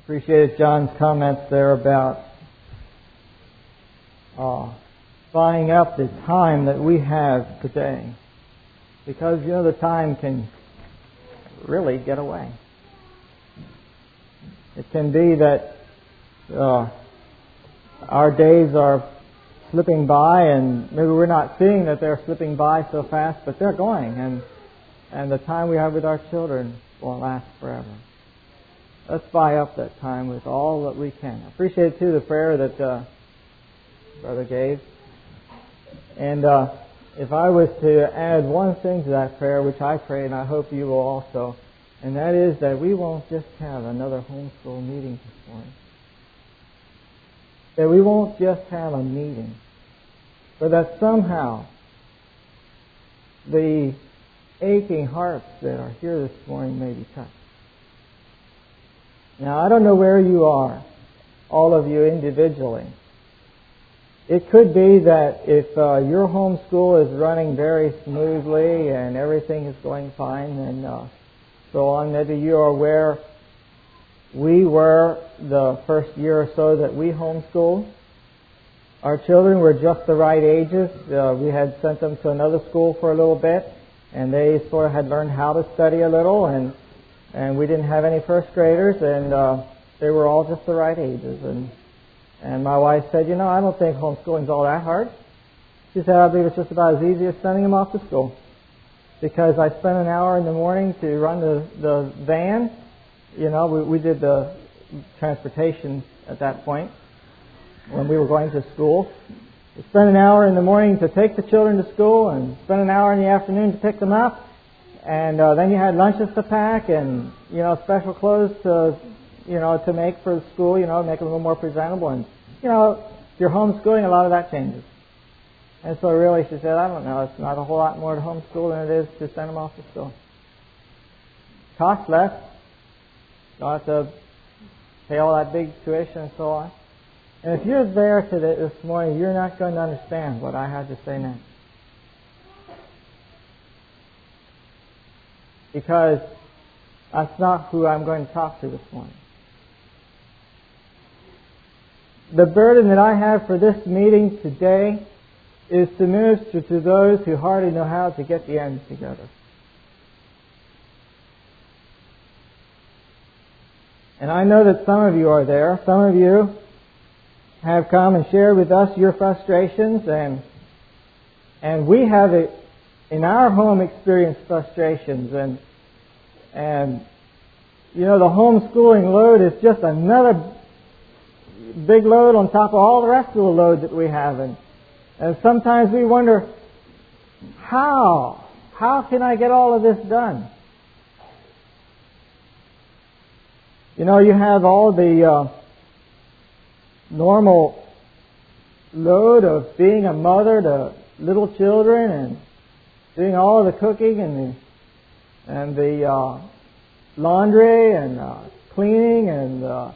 Appreciated John's comments there about buying up the time that we have today. Because, the time can really get away. It can be that our days are slipping by, and maybe we're not seeing that they're slipping by so fast, but they're going, and the time we have with our children won't last forever. Let's buy up that time with all that we can. I appreciate, too, the prayer that Brother gave. And if I was to add one thing to that prayer, which I pray, and I hope you will also, and that is that we won't just have another homeschool meeting this morning. That we won't just have a meeting, but that somehow the aching hearts that are here this morning may be touched. Now, I don't know where you are, all of you individually. It could be that if your homeschool is running very smoothly and everything is going fine and so on, maybe you are where we were the first year or so that we homeschooled. Our children were just the right ages. We had sent them to another school for a little bit, and they sort of had learned how to study a little, and we didn't have any first graders, and they were all just the right ages. And my wife said, I don't think homeschooling's all that hard. She said, I believe it's just about as easy as sending them off to school. Because I spent an hour in the morning to run the van. We did the transportation at that point when we were going to school. We spent an hour in the morning to take the children to school and spent an hour in the afternoon to pick them up. And then you had lunches to pack and, special clothes to make for school, make them a little more presentable. And, if you're homeschooling, a lot of that changes. And so really, she said, I don't know, it's not a whole lot more to homeschool than it is to send them off to school. Costs less. Don't have to pay all that big tuition and so on. And if you're there today, this morning, you're not going to understand what I had to say next. Because that's not who I'm going to talk to this morning. The burden that I have for this meeting today is to minister to those who hardly know how to get the ends together. And I know that some of you are there. Some of you have come and shared with us your frustrations, and we have in our home experienced frustrations, and the homeschooling load is just another big load on top of all the rest of the load that we have, and sometimes we wonder, how can I get all of this done? You have all the normal load of being a mother to little children and doing all of the cooking and the laundry and cleaning and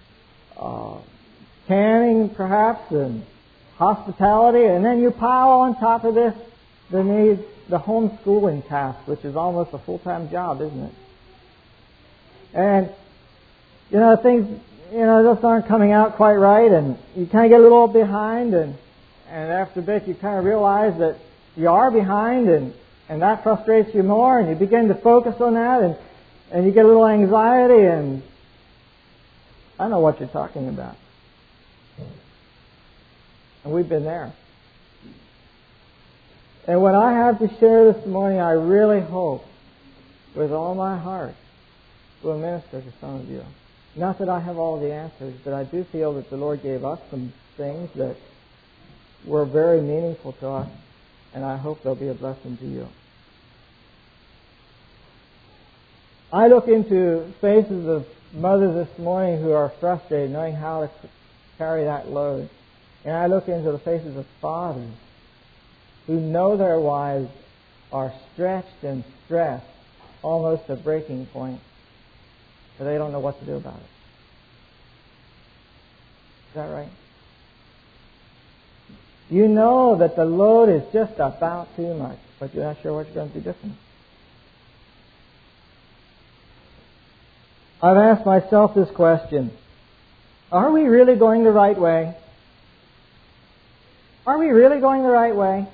canning perhaps and hospitality, and then you pile on top of this the homeschooling task, which is almost a full-time job, isn't it? And things just aren't coming out quite right, and you kind of get a little behind, and after a bit you kind of realize that you are behind, and that frustrates you more, and you begin to focus on that, and you get a little anxiety, and I know what you're talking about. And we've been there. And what I have to share this morning, I really hope, with all my heart, will minister to some of you. Not that I have all the answers, but I do feel that the Lord gave us some things that were very meaningful to us, and I hope they'll be a blessing to you. I look into faces of mothers this morning who are frustrated, knowing how to carry that load. And I look into the faces of fathers who know their wives are stretched and stressed, almost to breaking point, but they don't know what to do about it. Is that right? You know that the load is just about too much, but you're not sure what you're going to do different. I've asked myself this question. Are we really going the right way? Are we really going the right way?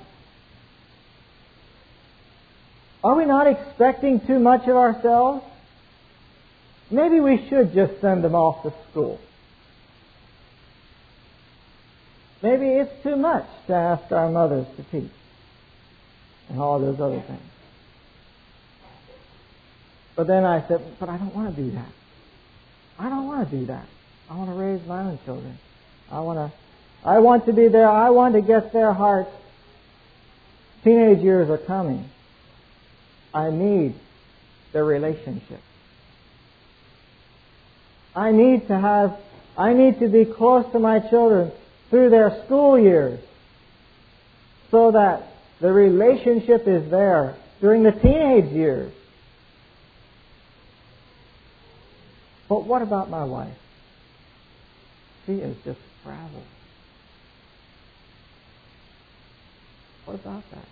Are we not expecting too much of ourselves? Maybe we should just send them off to school. Maybe it's too much to ask our mothers to teach and all those other things. But then I said, but I don't want to do that. I don't want to do that. I want to raise my own children. I want to be there. I want to get their hearts. Teenage years are coming. I need their relationship. I need to be close to my children through their school years so that the relationship is there during the teenage years. But what about my wife? She is just frazzled. What about that?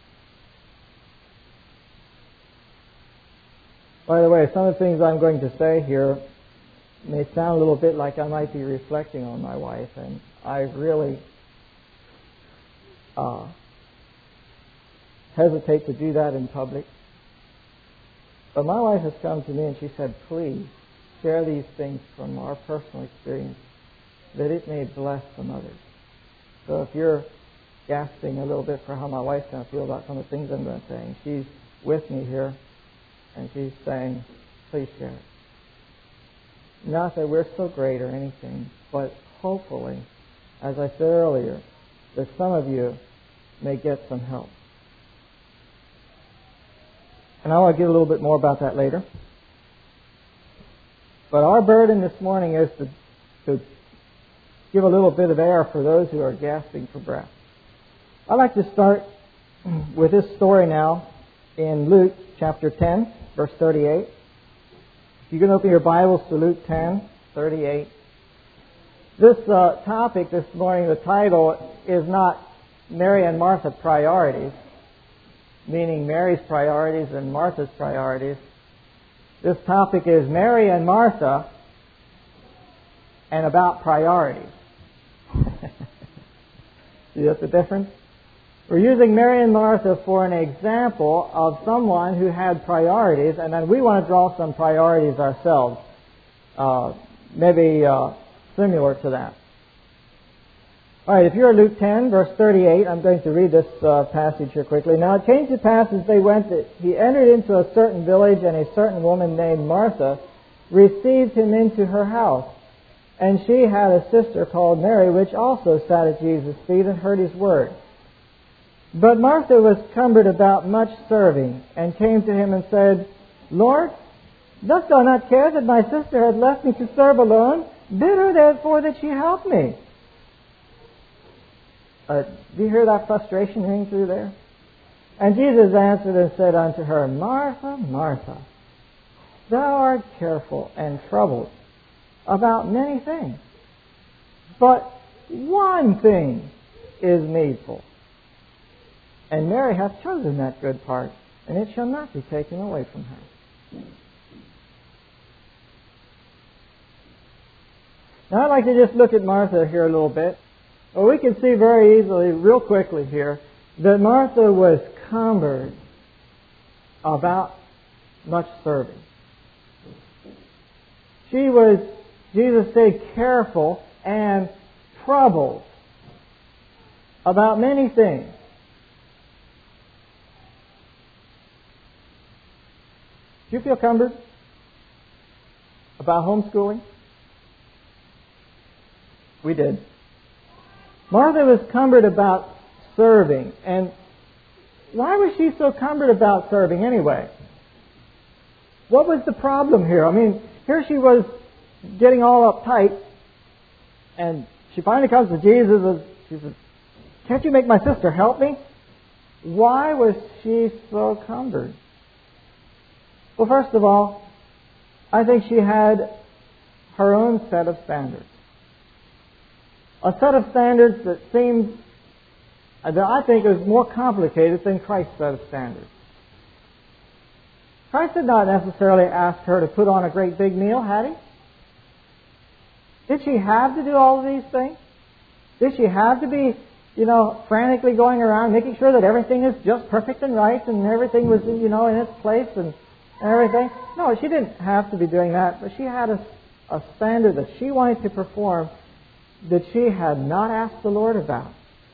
By the way, some of the things I'm going to say here may sound a little bit like I might be reflecting on my wife, and I really hesitate to do that in public. But my wife has come to me and she said, please share these things from our personal experience, that it may bless some others. So if you're gasping a little bit for how my wife's going to feel about some of the things I'm going to say, she's with me here, and she's saying, please share it. Not that we're so great or anything, but hopefully, as I said earlier, that some of you may get some help. And I want to give a little bit more about that later. But our burden this morning is to give a little bit of air for those who are gasping for breath. I'd like to start with this story now in Luke chapter 10, verse 38. You can open your Bibles to Luke 10:38. This topic this morning, the title is not Mary and Martha priorities, meaning Mary's priorities and Martha's priorities. This topic is Mary and Martha and about priorities. See that's the difference? We're using Mary and Martha for an example of someone who had priorities, and then we want to draw some priorities ourselves, maybe similar to that. All right, if you're Luke 10, verse 38, I'm going to read this passage here quickly. Now it came to pass as they went that he entered into a certain village, and a certain woman named Martha received him into her house. And she had a sister called Mary, which also sat at Jesus' feet and heard his word. But Martha was cumbered about much serving, and came to him and said, Lord, dost thou not care that my sister had left me to serve alone? Bid her therefore that she help me. Do you hear that frustration ring through there? And Jesus answered and said unto her, Martha, Martha, thou art careful and troubled about many things, but one thing is needful. And Mary hath chosen that good part, and it shall not be taken away from her. Now I'd like to just look at Martha here a little bit. Well, we can see very easily, real quickly here, that Martha was cumbered about much serving. She was, Jesus said, careful and troubled about many things. Do you feel cumbered about homeschooling? We did. Martha was cumbered about serving. And why was she so cumbered about serving anyway? What was the problem here? I mean, here she was getting all uptight, and she finally comes to Jesus and she says, can't you make my sister help me? Why was she so cumbered? Well, first of all, I think she had her own set of standards. A set of standards that seemed, that I think is more complicated than Christ's set of standards. Christ did not necessarily ask her to put on a great big meal, had he? Did she have to do all of these things? Did she have to be, frantically going around making sure that everything is just perfect and right and everything was, in its place and everything? No, she didn't have to be doing that, but she had a standard that she wanted to perform that she had not asked the Lord about.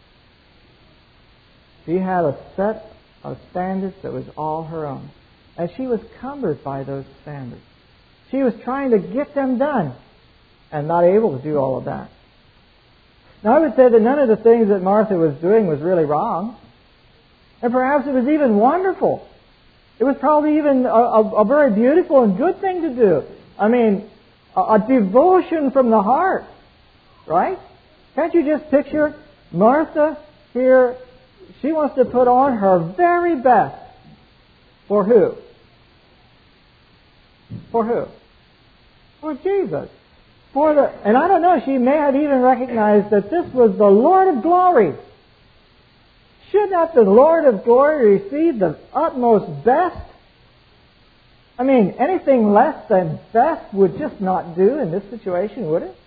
She had a set of standards that was all her own. And she was cumbered by those standards. She was trying to get them done and not able to do all of that. Now, I would say that none of the things that Martha was doing was really wrong. And perhaps it was even wonderful. It was probably even a very beautiful and good thing to do. I mean, a devotion from the heart. Right? Can't you just picture Martha here? She wants to put on her very best. For who? For who? For Jesus. And I don't know, she may have even recognized that this was the Lord of glory. Should not the Lord of glory receive the utmost best? I mean, anything less than best would just not do in this situation, would it?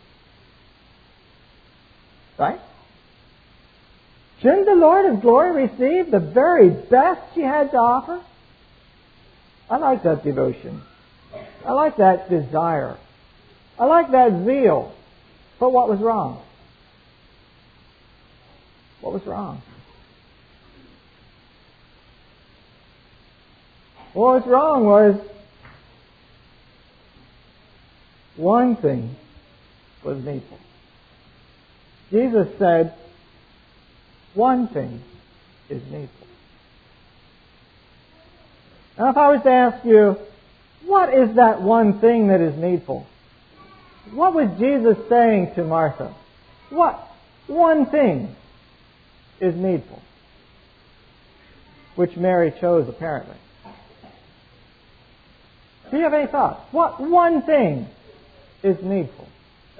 Right? Shouldn't the Lord of glory receive the very best she had to offer? I like that devotion. I like that desire. I like that zeal. But what was wrong? What was wrong? What was wrong was one thing was needful. Jesus said, one thing is needful. Now, if I was to ask you, what is that one thing that is needful? What was Jesus saying to Martha? What one thing is needful? Which Mary chose, apparently. Do you have any thoughts? What one thing is needful?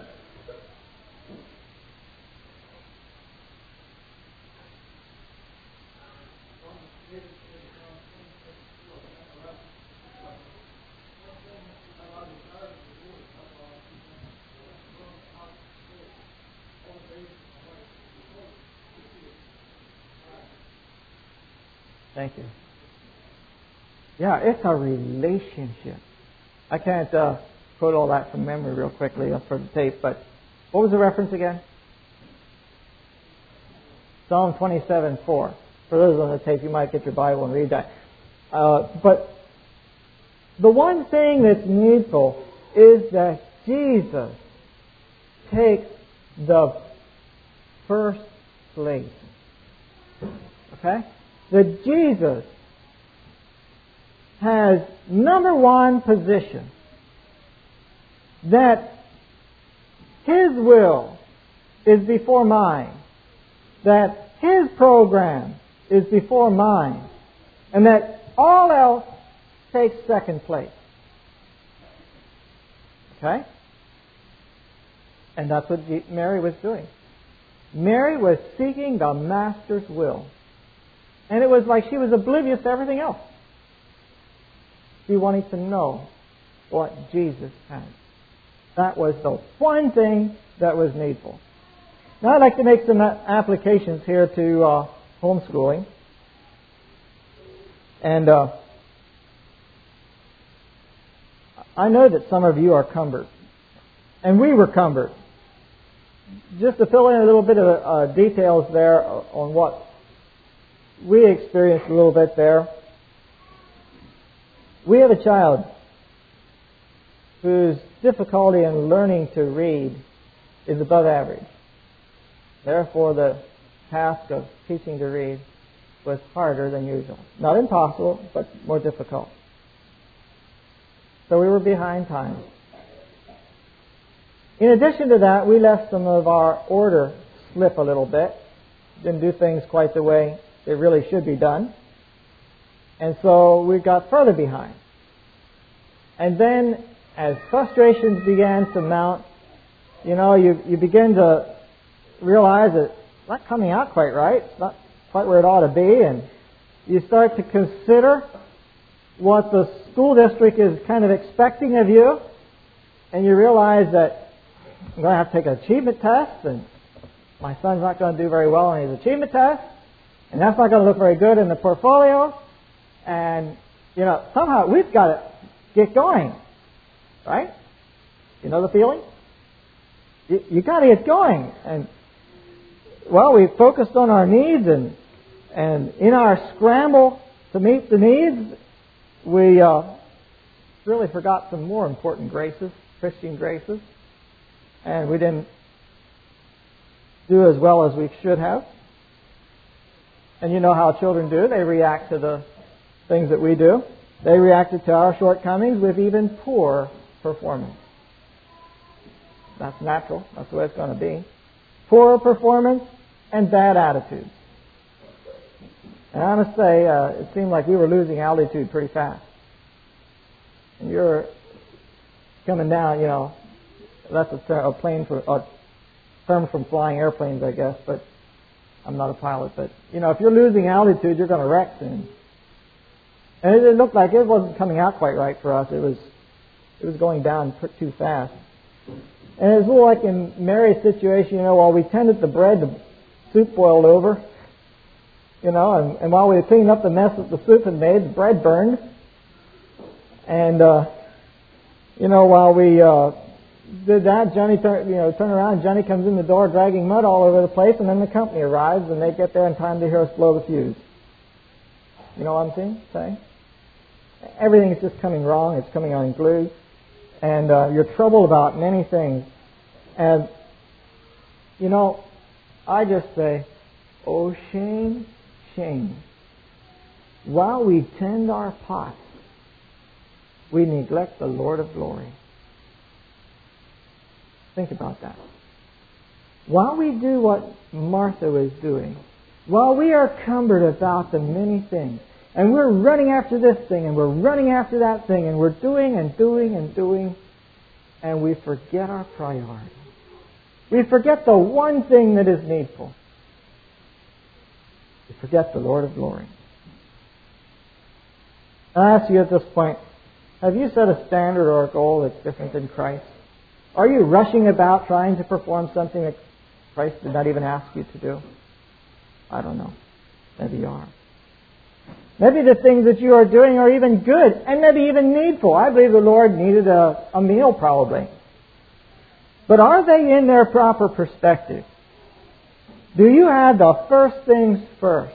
Thank you. Yeah, it's a relationship. I can't quote all that from memory real quickly for the tape, but what was the reference again? Psalm 27:4. For those on the tape, you might get your Bible and read that. But the one thing that's needful is that Jesus takes the first place. Okay? That Jesus has number one position. That His will is before mine. That His program is before mine. And that all else takes second place. Okay? And that's what Mary was doing. Mary was seeking the Master's will. And it was like she was oblivious to everything else. She wanted to know what Jesus had. That was the one thing that was needful. Now I'd like to make some applications here to homeschooling. And I know that some of you are cumbered. And we were cumbered. Just to fill in a little bit of details there on what we experienced a little bit there. We have a child whose difficulty in learning to read is above average. Therefore, the task of teaching to read was harder than usual. Not impossible, but more difficult. So we were behind time. In addition to that, we left some of our order slip a little bit. Didn't do things quite the way it really should be done. And so we got further behind. And then as frustrations began to mount, you begin to realize that it's not coming out quite right. It's not quite where it ought to be. And you start to consider what the school district is kind of expecting of you. And you realize that I'm going to have to take an achievement test, and my son's not going to do very well on his achievement test, and that's not going to look very good in the portfolio. And, somehow we've got to get going, right? You know the feeling? You got to get going. And, we focused on our needs, and in our scramble to meet the needs, we really forgot some more important graces, Christian graces, and we didn't do as well as we should have. And you know how children do. They react to the things that we do. They reacted to our shortcomings with even poor performance. That's natural. That's the way it's going to be. Poor performance and bad attitudes. And I must say, it seemed like we were losing altitude pretty fast. And you're coming down, that's a term from flying airplanes, I guess, but I'm not a pilot. But, if you're losing altitude, you're going to wreck soon. And it looked like it wasn't coming out quite right for us. It was going down too fast. And it was a little like in Mary's situation, while we tended the bread, the soup boiled over. And while we were cleaning up the mess that the soup had made, the bread burned. And, while we did that, Johnny turned around, Johnny comes in the door dragging mud all over the place, and then the company arrives, and they get there in time to hear us blow the fuse. You know what I'm saying? Everything is just coming wrong. It's coming unglued. And you're troubled about many things. And, I just say, oh, shame, shame. While we tend our pots, we neglect the Lord of glory. Think about that. While we do what Martha was doing, while we are cumbered about the many things, and we're running after this thing, and we're running after that thing, and we're doing and doing and doing, and we forget our priority. We forget the one thing that is needful. We forget the Lord of glory. I ask you at this point, have you set a standard or a goal that's different than Christ? Are you rushing about trying to perform something that Christ did not even ask you to do? I don't know. Maybe you are. Maybe the things that you are doing are even good and maybe even needful. I believe the Lord needed a meal probably. But are they in their proper perspective? Do you have the first things first?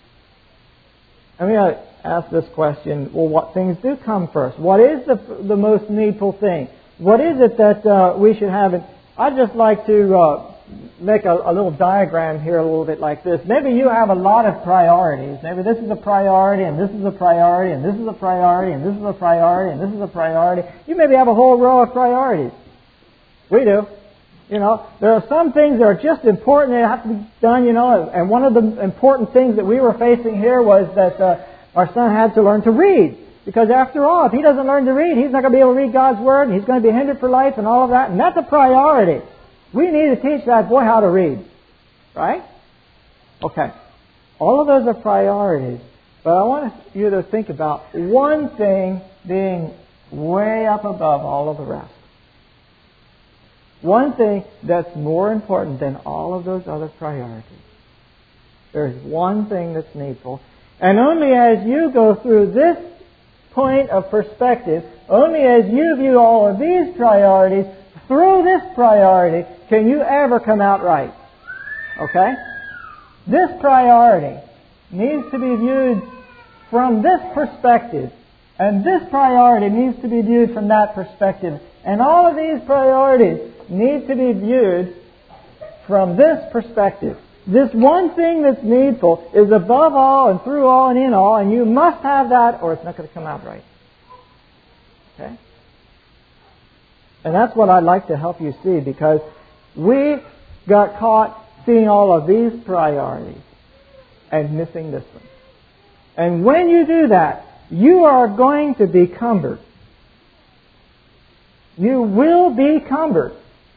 I mean, I ask this question, well, what things do come first? What is the most needful thing? What is it that we should have? I'd just like to make a little diagram here a little bit like this. Maybe you have a lot of priorities. Maybe this is a priority, and this is a priority, and this is a priority, and this is a priority, and this is a priority. You maybe have a whole row of priorities. We do. There are some things that are just important that have to be done, and one of the important things that we were facing here was that our son had to learn to read. Because after all, if he doesn't learn to read, he's not going to be able to read God's Word, and he's going to be hindered for life and all of that, and that's a priority. We need to teach that boy how to read. Right? Okay. All of those are priorities. But I want you to think about one thing being way up above all of the rest. One thing that's more important than all of those other priorities. There's one thing that's needful. And only as you go through this point of perspective, only as you view all of these priorities through this priority, can you ever come out right. Okay? This priority needs to be viewed from this perspective. And this priority needs to be viewed from that perspective. And all of these priorities need to be viewed from this perspective. This one thing that's needful is above all and through all and in all, and you must have that or it's not going to come out right. Okay? And that's what I'd like to help you see, because we got caught seeing all of these priorities and missing this one. And when you do that, you are going to be cumbered. You will be cumbered.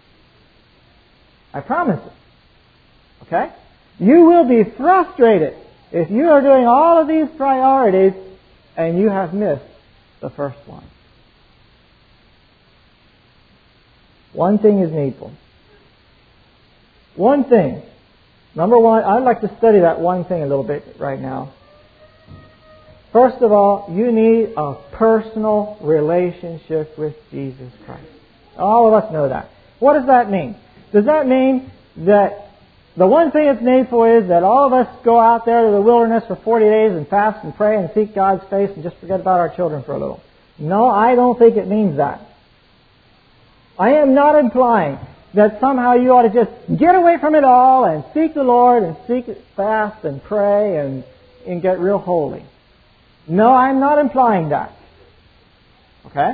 I promise it. Okay? You will be frustrated if you are doing all of these priorities and you have missed the first one. One thing is needful. One thing. Number one, I'd like to study that one thing a little bit right now. First of all, you need a personal relationship with Jesus Christ. All of us know that. What does that mean? Does that mean that the one thing that's needful is that all of us go out there to the wilderness for 40 days and fast and pray and seek God's face and just forget about our children for a little? No, I don't think it means that. I am not implying that somehow you ought to just get away from it all and seek the Lord and fast and pray and get real holy. No, I'm not implying that. Okay?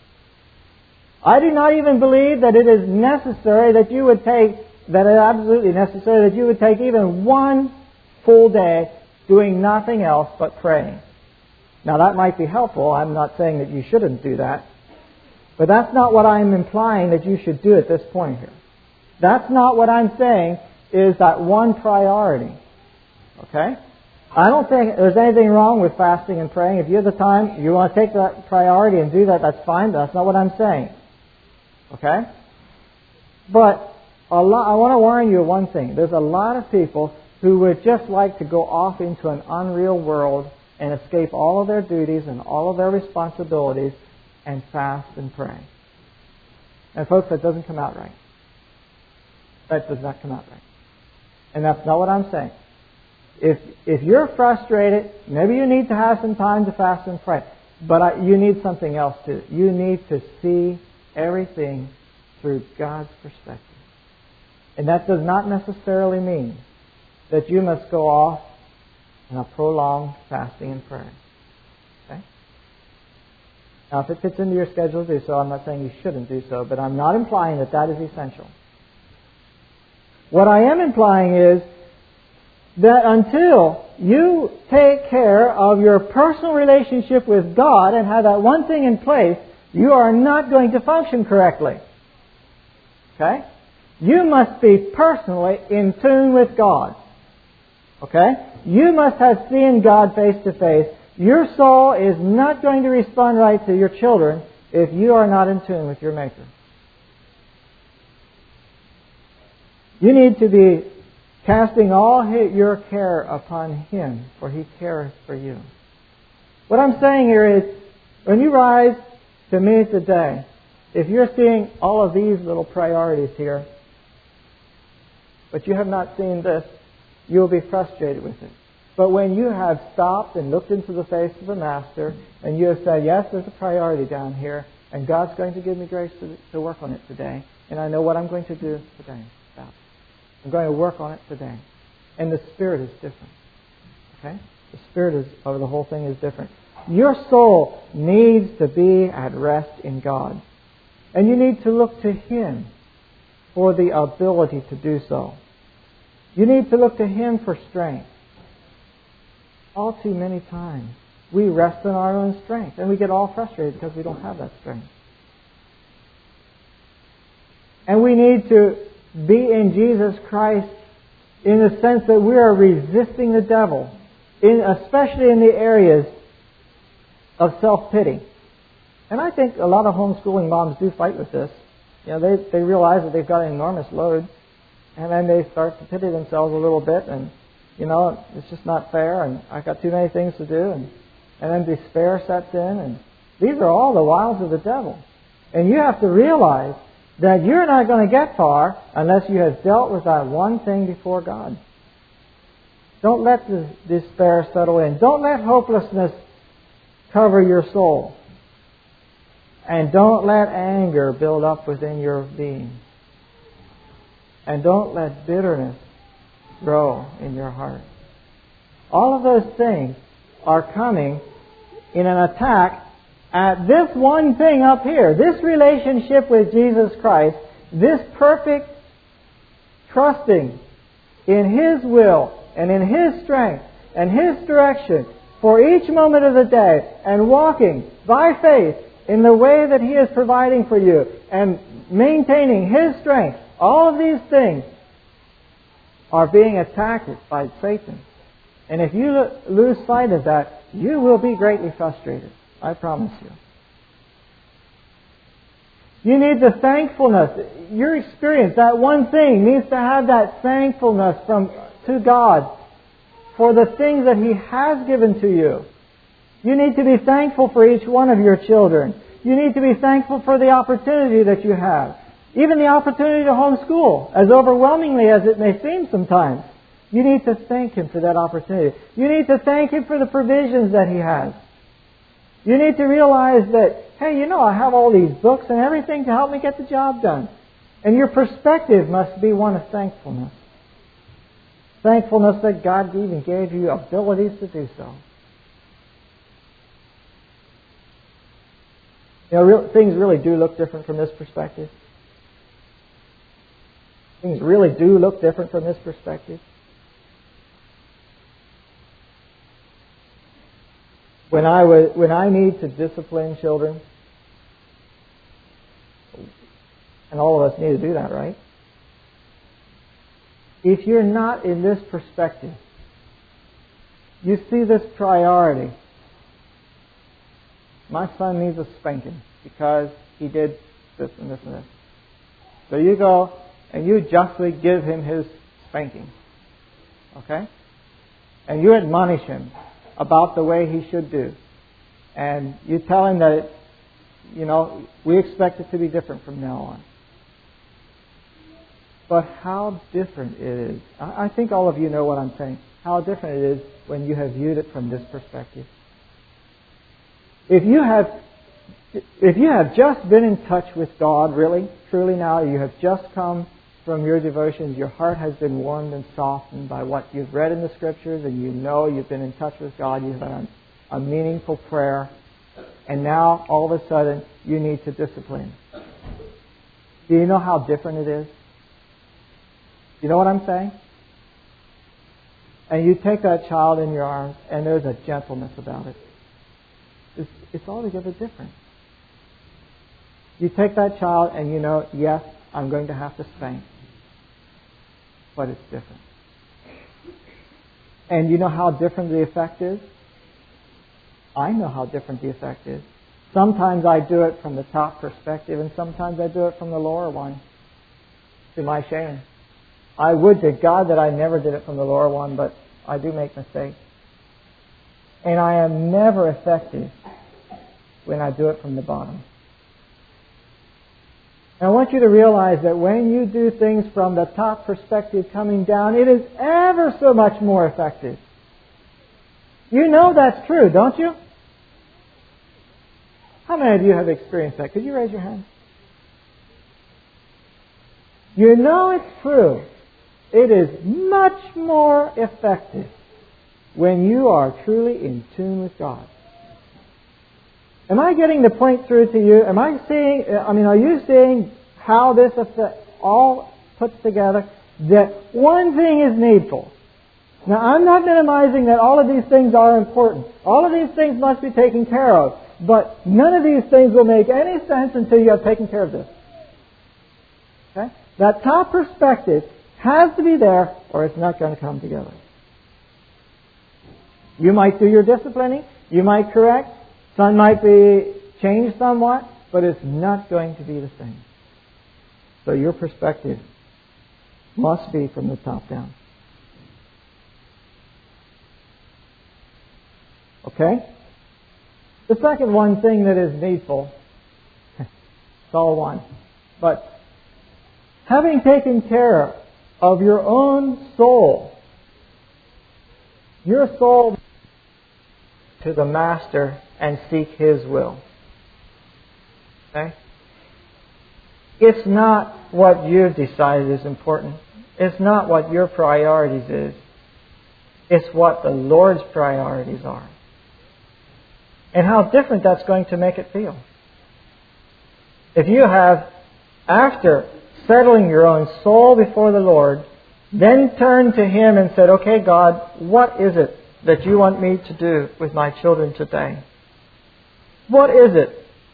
I do not even believe that it is necessary that you would take, that it is absolutely necessary that you would take even one full day doing nothing else but praying. Now that might be helpful. I'm not saying that you shouldn't do that. But that's not what I'm implying that you should do at this point here. That's not what I'm saying is that one priority. Okay? I don't think there's anything wrong with fasting and praying. If you have the time, you want to take that priority and do that, that's fine. But that's not what I'm saying. Okay? But I want to warn you of one thing. There's a lot of people who would just like to go off into an unreal world and escape all of their duties and all of their responsibilities and fast and pray. And folks, that doesn't come out right. That does not come out right. And that's not what I'm saying. If you're frustrated, maybe you need to have some time to fast and pray. But you need something else too. You need to see everything through God's perspective. And that does not necessarily mean that you must go off in a prolonged fasting and prayer. Okay? Now, if it fits into your schedule to do so, I'm not saying you shouldn't do so, but I'm not implying that that is essential. What I am implying is that until you take care of your personal relationship with God and have that one thing in place, you are not going to function correctly. Okay? You must be personally in tune with God. Okay? You must have seen God face to face. Your soul is not going to respond right to your children if you are not in tune with your Maker. You need to be casting all your care upon Him, for He careth for you. What I'm saying here is, when you rise to meet the day, if you're seeing all of these little priorities here, but you have not seen this, you'll be frustrated with it. But when you have stopped and looked into the face of the Master, and you have said, yes, there's a priority down here, and God's going to give me grace to work on it today, and I know what I'm going to do today about it. I'm going to work on it today. And the Spirit is different. Okay? The Spirit of the whole thing is different. Your soul needs to be at rest in God. And you need to look to Him for the ability to do so. You need to look to Him for strength. All too many times, we rest in our own strength. And we get all frustrated because we don't have that strength. And we need to be in Jesus Christ in the sense that we are resisting the devil, especially in the areas of self-pity. And I think a lot of homeschooling moms do fight with this. You know, they realize that they've got an enormous load, and then they start to pity themselves a little bit, and, you know, it's just not fair, and I've got too many things to do, and then despair sets in, and these are all the wiles of the devil. And you have to realize that you're not going to get far unless you have dealt with that one thing before God. Don't let the despair settle in. Don't let hopelessness cover your soul. And don't let anger build up within your being. And don't let bitterness grow in your heart. All of those things are coming in an attack at this one thing up here, this relationship with Jesus Christ, this perfect trusting in His will and in His strength and His direction for each moment of the day, and walking by faith in the way that He is providing for you and maintaining His strength. All of these things are being attacked by Satan. And if you lose sight of that, you will be greatly frustrated. I promise you. You need the thankfulness. Your experience, that one thing, needs to have that thankfulness to God for the things that He has given to you. You need to be thankful for each one of your children. You need to be thankful for the opportunity that you have. Even the opportunity to homeschool, as overwhelmingly as it may seem sometimes. You need to thank Him for that opportunity. You need to thank Him for the provisions that He has. You need to realize that, hey, I have all these books and everything to help me get the job done. And your perspective must be one of thankfulness. Thankfulness that God even gave you abilities to do so. Things really do look different from this perspective. Things really do look different from this perspective. When I need to discipline children, and all of us need to do that, right? If you're not in this perspective, you see this priority. My son needs a spanking because he did this and this and this. So you go and you justly give him his spanking. Okay? And you admonish him about the way he should do. And you tell him that, we expect it to be different from now on. But how different it is. I think all of you know what I'm saying. How different it is when you have viewed it from this perspective. If you have just been in touch with God, really, truly now, you have just come from your devotions, your heart has been warmed and softened by what you've read in the Scriptures, and you've been in touch with God, you've had a meaningful prayer, and now, all of a sudden, you need to discipline. Do you know how different it is? You know what I'm saying? And you take that child in your arms, and there's a gentleness about it. It's altogether different. You take that child and yes, I'm going to have to spank. But it's different. And you know how different the effect is? I know how different the effect is. Sometimes I do it from the top perspective, and sometimes I do it from the lower one. To my shame. I would to God that I never did it from the lower one, but I do make mistakes. And I am never effective when I do it from the bottom. And I want you to realize that when you do things from the top perspective coming down, it is ever so much more effective. You know that's true, don't you? How many of you have experienced that? Could you raise your hand? You know it's true. It is much more effective when you are truly in tune with God. Am I getting the point through to you? Are you seeing how this all puts together? That one thing is needful. Now, I'm not minimizing that all of these things are important. All of these things must be taken care of. But none of these things will make any sense until you have taken care of this. Okay? That top perspective has to be there, or it's not going to come together. You might do your disciplining. You might correct. Some might be changed somewhat, but it's not going to be the same. So your perspective must be from the top down. Okay? The second one thing that is needful, it's all one, but having taken care of your own soul, your soul to the Master and seek His will. Okay? It's not what you've decided is important. It's not what your priorities is. It's what the Lord's priorities are. And how different that's going to make it feel. If you have, after settling your own soul before the Lord, then turned to Him and said, okay, God, what is it that you want me to do with my children today? What is it?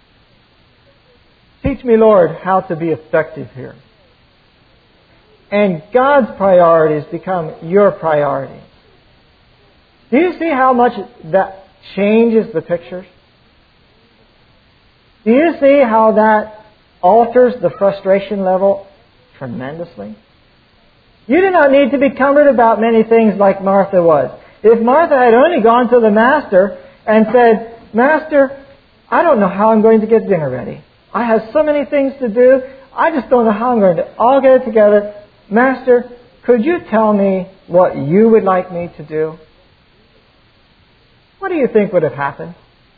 Teach me, Lord, how to be effective here. And God's priorities become your priorities. Do you see how much that changes the pictures? Do you see how that alters the frustration level tremendously. You do not need to be cumbered about many things like Martha was. If Martha had only gone to the Master and said, Master, I don't know how I'm going to get dinner ready. I have so many things to do. I just don't know how I'm going to all get it together. Master, could you tell me what you would like me to do? What do you think would have happened?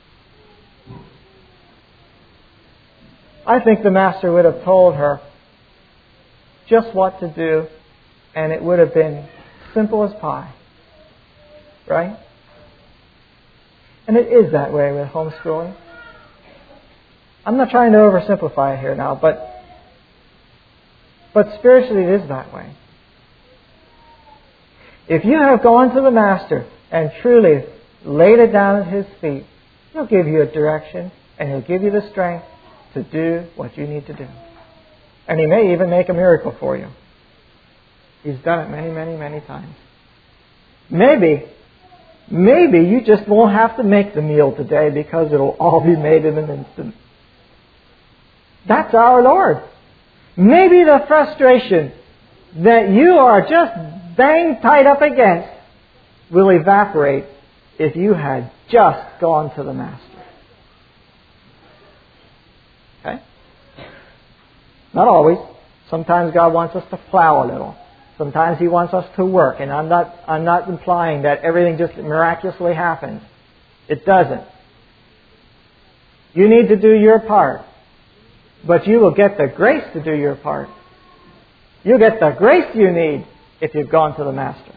I think the Master would have told her just what to do, and it would have been simple as pie. Right? And it is that way with homeschooling. I'm not trying to oversimplify it here now, but spiritually it is that way. If you have gone to the Master and truly laid it down at His feet, He'll give you a direction and He'll give you the strength to do what you need to do. And He may even make a miracle for you. He's done it many, many, many times. Maybe you just won't have to make the meal today because it'll all be made in an instant. That's our Lord. Maybe the frustration that you are just bang tied up against will evaporate if you had just gone to the Master. Okay? Not always. Sometimes God wants us to plow a little. Sometimes He wants us to work. And I'm not implying that everything just miraculously happens. It doesn't. You need to do your part. But you will get the grace to do your part. You'll get the grace you need if you've gone to the Master.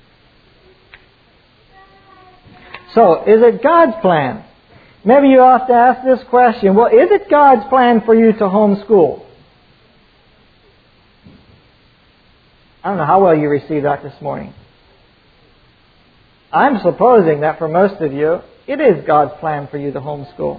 So, is it God's plan? Maybe you have to ask this question. Well, is it God's plan for you to homeschool? I don't know how well you received that this morning. I'm supposing that for most of you, it is God's plan for you to homeschool.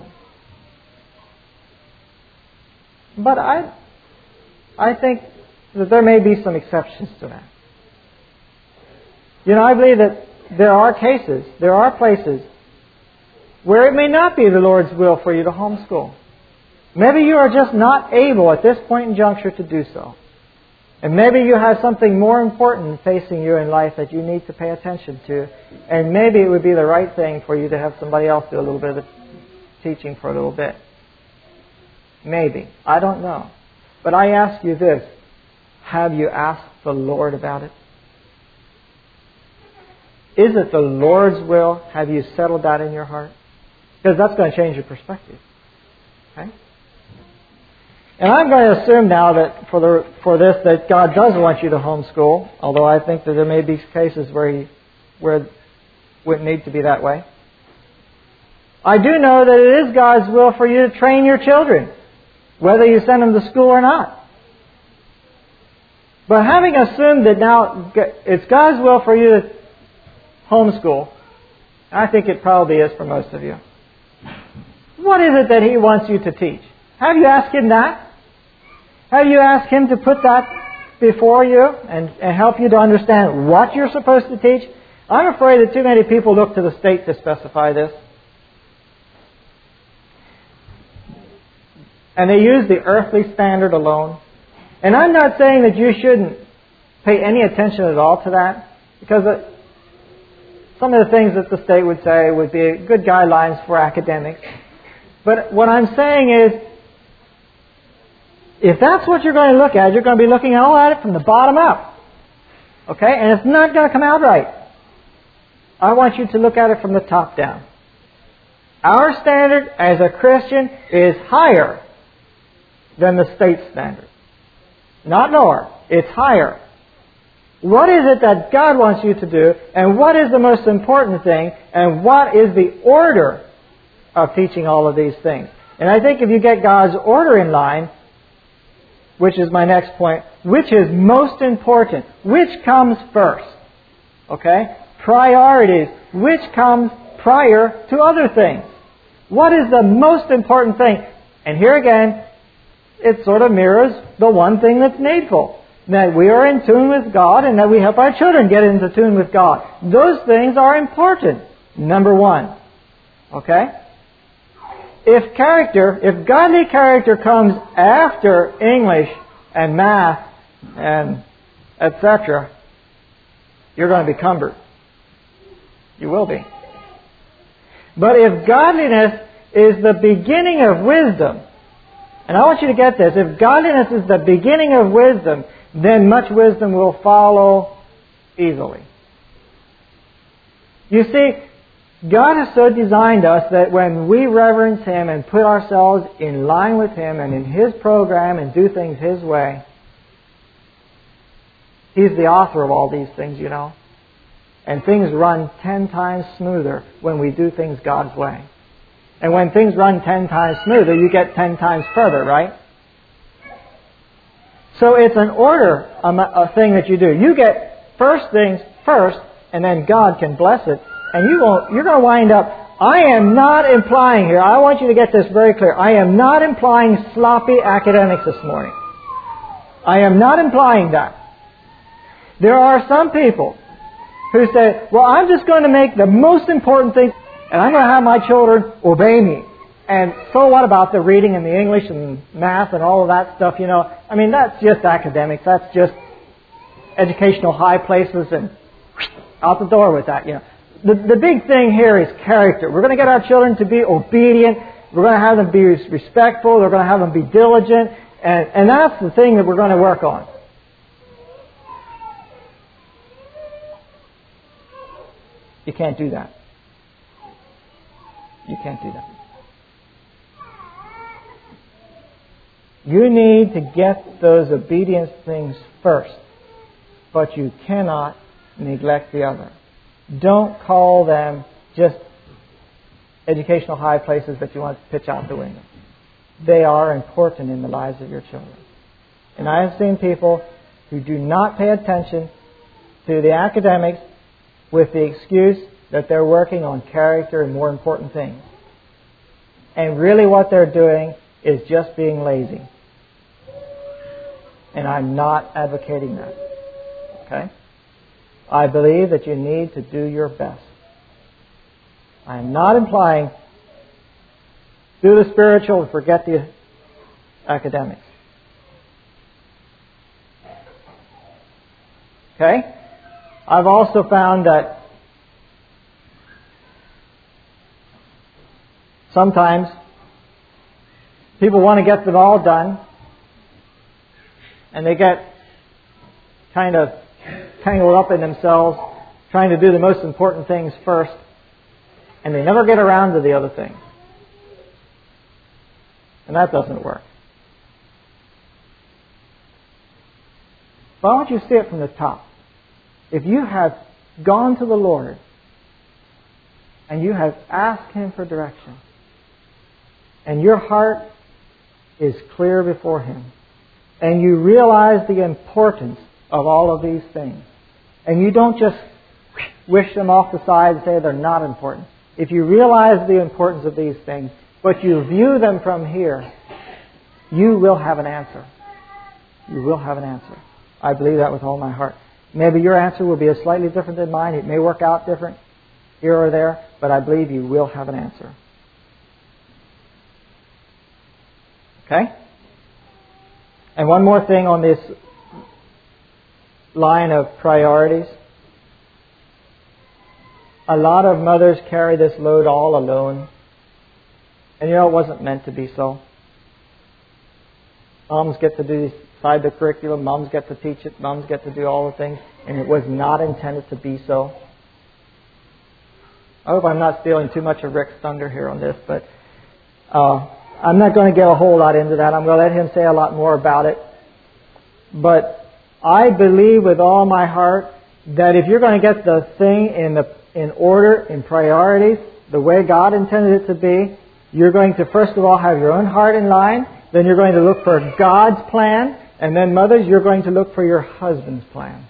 But I think that there may be some exceptions to that. You know, I believe that there are cases, there are places where it may not be the Lord's will for you to homeschool. Maybe you are just not able at this point in juncture to do so. And maybe you have something more important facing you in life that you need to pay attention to. And maybe it would be the right thing for you to have somebody else do a little bit of the teaching for a little bit. Maybe. I don't know. But I ask you this. Have you asked the Lord about it? Is it the Lord's will? Have you settled that in your heart? Because that's going to change your perspective. Okay? And I'm going to assume now that for this that God does want you to homeschool, although I think that there may be cases where it wouldn't need to be that way. I do know that it is God's will for you to train your children, whether you send them to school or not. But having assumed that now it's God's will for you to homeschool, I think it probably is for most of you. What is it that He wants you to teach? Have you asked Him that? Have you asked Him to put that before you and help you to understand what you're supposed to teach? I'm afraid that too many people look to the state to specify this. And they use the earthly standard alone. And I'm not saying that you shouldn't pay any attention at all to that, because some of the things that the state would say would be good guidelines for academics. But what I'm saying is, if that's what you're going to look at, you're going to be looking all at it from the bottom up. Okay? And it's not going to come out right. I want you to look at it from the top down. Our standard as a Christian is higher than the state standard. Not lower. It's higher. What is it that God wants you to do, and what is the most important thing, and what is the order of teaching all of these things? And I think if you get God's order in line, which is my next point, which is most important? Which comes first? Okay? Priorities. Which comes prior to other things? What is the most important thing? And here again, it sort of mirrors the one thing that's needful. That we are in tune with God and that we help our children get into tune with God. Those things are important. Number one. Okay? if godly character comes after English and math and etc., you're going to be cumbered. You will be. But if godliness is the beginning of wisdom, and I want you to get this, if godliness is the beginning of wisdom, then much wisdom will follow easily. You see, God has so designed us that when we reverence Him and put ourselves in line with Him and in His program and do things His way, He's the author of all these things, you know. And things run 10 times smoother when we do things God's way. And when things run 10 times smoother, you get 10 times further, right? So it's an order, a thing that you do. You get first things first, and then God can bless it. And you're going to wind up, I am not implying here, I want you to get this very clear, I am not implying sloppy academics this morning. I am not implying that. There are some people who say, well, I'm just going to make the most important thing, and I'm going to have my children obey me. And so what about the reading and the English and math and all of that stuff, you know? I mean, that's just academics. That's just educational high places and out the door with that, you know. The big thing here is character. We're going to get our children to be obedient. We're going to have them be respectful. We're going to have them be diligent. And that's the thing that we're going to work on. You can't do that. You can't do that. You need to get those obedience things first, but you cannot neglect the other. Don't call them just educational high places that you want to pitch out the window. They are important in the lives of your children. And I have seen people who do not pay attention to the academics with the excuse that they're working on character and more important things. And really what they're doing is just being lazy. And I'm not advocating that. Okay? I believe that you need to do your best. I am not implying do the spiritual and forget the academics. Okay? I've also found that sometimes people want to get them all done, and they get kind of tangled up in themselves trying to do the most important things first, and they never get around to the other things. And that doesn't work. But I want you to see it from the top. If you have gone to the Lord and you have asked Him for direction, and your heart is clear before Him, and you realize the importance of all of these things, and you don't just wish them off the side and say they're not important. If you realize the importance of these things, but you view them from here, you will have an answer. You will have an answer. I believe that with all my heart. Maybe your answer will be slightly different than mine. It may work out different here or there, but I believe you will have an answer. Okay? And one more thing on this line of priorities. A lot of mothers carry this load all alone. And you know, it wasn't meant to be so. Moms get to decide the curriculum. Moms get to teach it. Moms get to do all the things. And it was not intended to be so. I hope I'm not stealing too much of Rick's thunder here on this, but I'm not going to get a whole lot into that. I'm going to let him say a lot more about it. But I believe with all my heart that if you're going to get the thing in order, in priorities, the way God intended it to be, you're going to first of all have your own heart in line. Then you're going to look for God's plan. And then mothers, you're going to look for your husband's plan.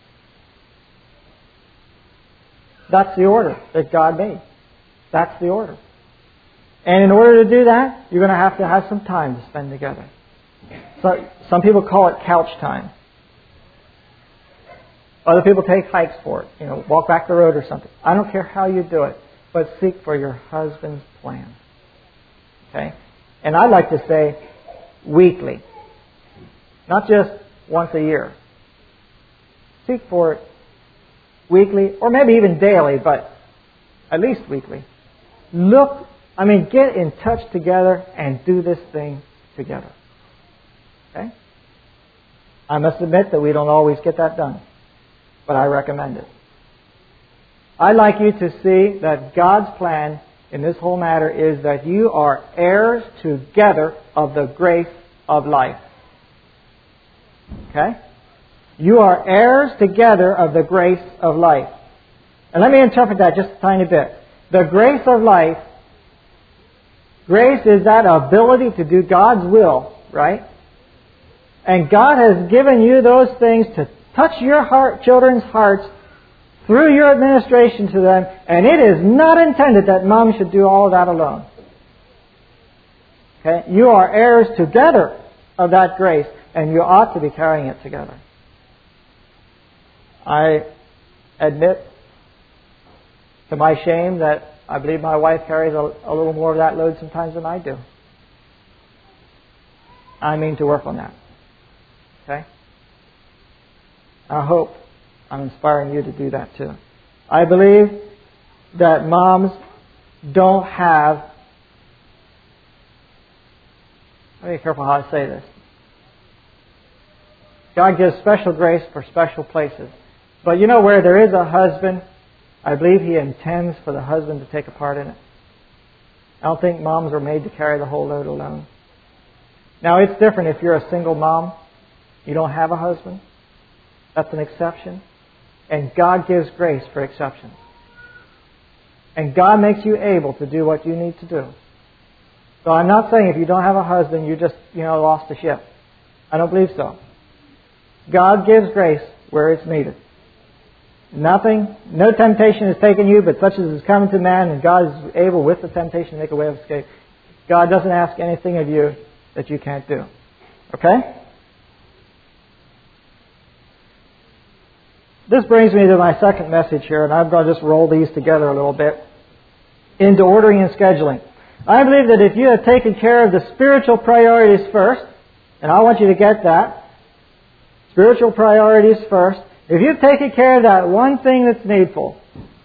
That's the order that God made. That's the order. And in order to do that, you're going to have some time to spend together. So, some people call it couch time. Other people take hikes for it. You know, walk back the road or something. I don't care how you do it, but seek for your husband's plan. Okay? And I'd like to say weekly. Not just once a year. Seek for it weekly, or maybe even daily, but at least weekly. Get in touch together and do this thing together. Okay? I must admit that we don't always get that done, but I recommend it. I'd like you to see that God's plan in this whole matter is that you are heirs together of the grace of life. Okay? You are heirs together of the grace of life. And let me interpret that just a tiny bit. The grace of life, grace is that ability to do God's will, right? And God has given you those things to touch your children's hearts through your administration to them, and it is not intended that mom should do all of that alone. Okay? You are heirs together of that grace, and you ought to be carrying it together. I admit to my shame that I believe my wife carries a little more of that load sometimes than I do. I mean to work on that. Okay? I hope I'm inspiring you to do that too. I believe that moms don't have... Let me be careful how I say this. God gives special grace for special places. But you know where there is a husband, I believe He intends for the husband to take a part in it. I don't think moms are made to carry the whole load alone. Now it's different if you're a single mom, you don't have a husband. That's an exception. And God gives grace for exceptions. And God makes you able to do what you need to do. So I'm not saying if you don't have a husband, you just, lost the ship. I don't believe so. God gives grace where it's needed. No temptation has taken you, but such as is coming to man, and God is able with the temptation to make a way of escape. God doesn't ask anything of you that you can't do. Okay? This brings me to my second message here, and I'm going to just roll these together a little bit into ordering and scheduling. I believe that if you have taken care of the spiritual priorities first, and I want you to get that, spiritual priorities first, if you've taken care of that one thing that's needful,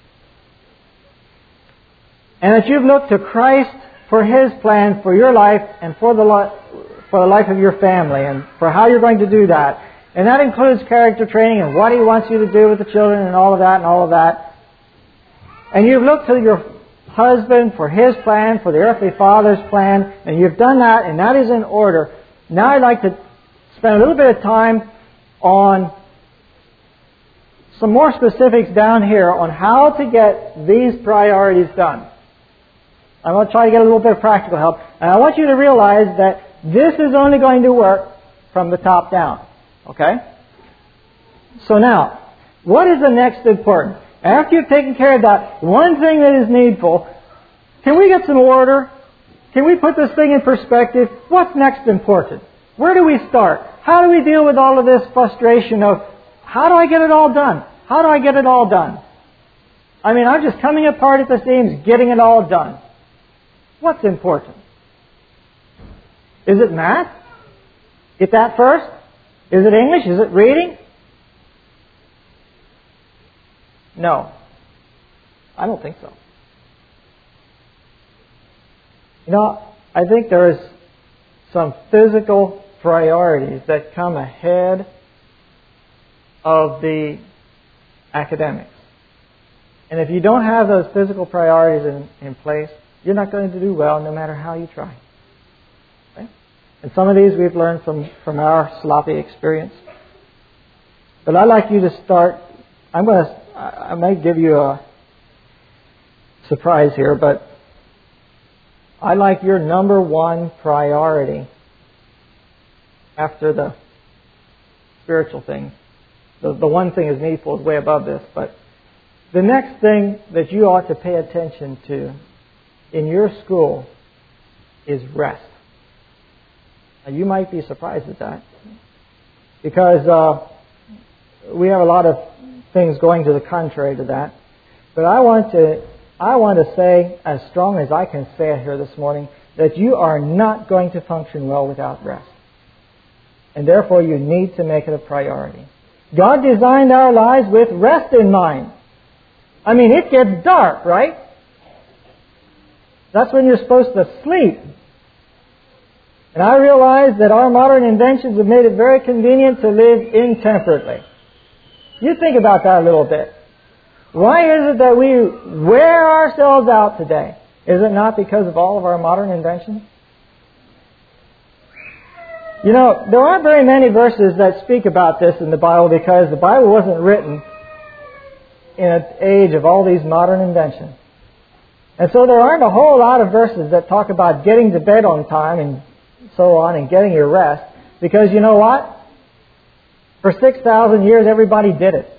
and that you've looked to Christ for His plan for your life and for the life of your family and for how you're going to do that, and that includes character training and what He wants you to do with the children and all of that, and you've looked to your husband for his plan, for the earthly father's plan, and you've done that, and that is in order. Now I'd like to spend a little bit of time on some more specifics down here on how to get these priorities done. I'm going to try to get a little bit of practical help, and I want you to realize that this is only going to work from the top down. Okay? So now, what is the next important? After you've taken care of that one thing that is needful, can we get some order? Can we put this thing in perspective? What's next important? Where do we start? How do we deal with all of this frustration of, how do I get it all done? How do I get it all done? I'm just coming apart at the seams, getting it all done. What's important? Is it math? Get that first? Is it English? Is it reading? No. I don't think so. I think there is some physical priorities that come ahead of the academics. And if you don't have those physical priorities in place, you're not going to do well no matter how you try. Okay? And some of these we've learned from our sloppy experience. But I'd like you to start. I may give you a surprise here, but I'd like your number one priority after the spiritual thing. The one thing is needful is way above this, but the next thing that you ought to pay attention to in your school is rest. Now, you might be surprised at that, because we have a lot of things going to the contrary to that. But I want to say, as strong as I can say it here this morning, that you are not going to function well without rest. And therefore you need to make it a priority. God designed our lives with rest in mind. I mean, it gets dark, right? That's when you're supposed to sleep. And I realize that our modern inventions have made it very convenient to live intemperately. You think about that a little bit. Why is it that we wear ourselves out today? Is it not because of all of our modern inventions? You know, there aren't very many verses that speak about this in the Bible because the Bible wasn't written in an age of all these modern inventions. And so there aren't a whole lot of verses that talk about getting to bed on time and so on and getting your rest. Because you know what? For 6,000 years everybody did it.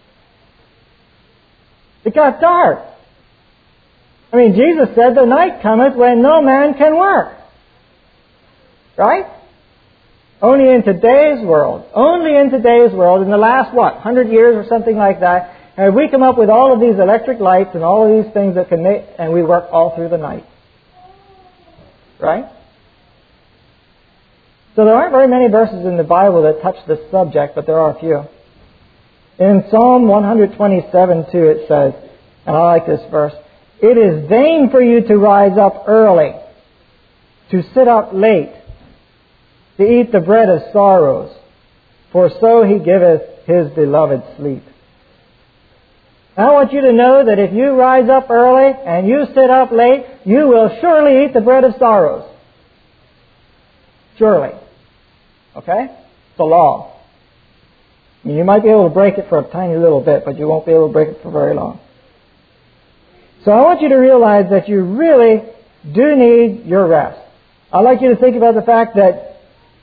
It got dark. I mean, Jesus said, the night cometh when no man can work. Right? Only in today's world, in the last, 100 years or something like that, have we come up with all of these electric lights and all of these things that can make, and we work all through the night. Right? So there aren't very many verses in the Bible that touch this subject, but there are a few. In Psalm 127:2 it says, and I like this verse, it is vain for you to rise up early, to sit up late, to eat the bread of sorrows, for so he giveth his beloved sleep. I want you to know that if you rise up early and you sit up late, you will surely eat the bread of sorrows. Surely. Okay? It's the law. I mean, you might be able to break it for a tiny little bit, but you won't be able to break it for very long. So I want you to realize that you really do need your rest. I'd like you to think about the fact that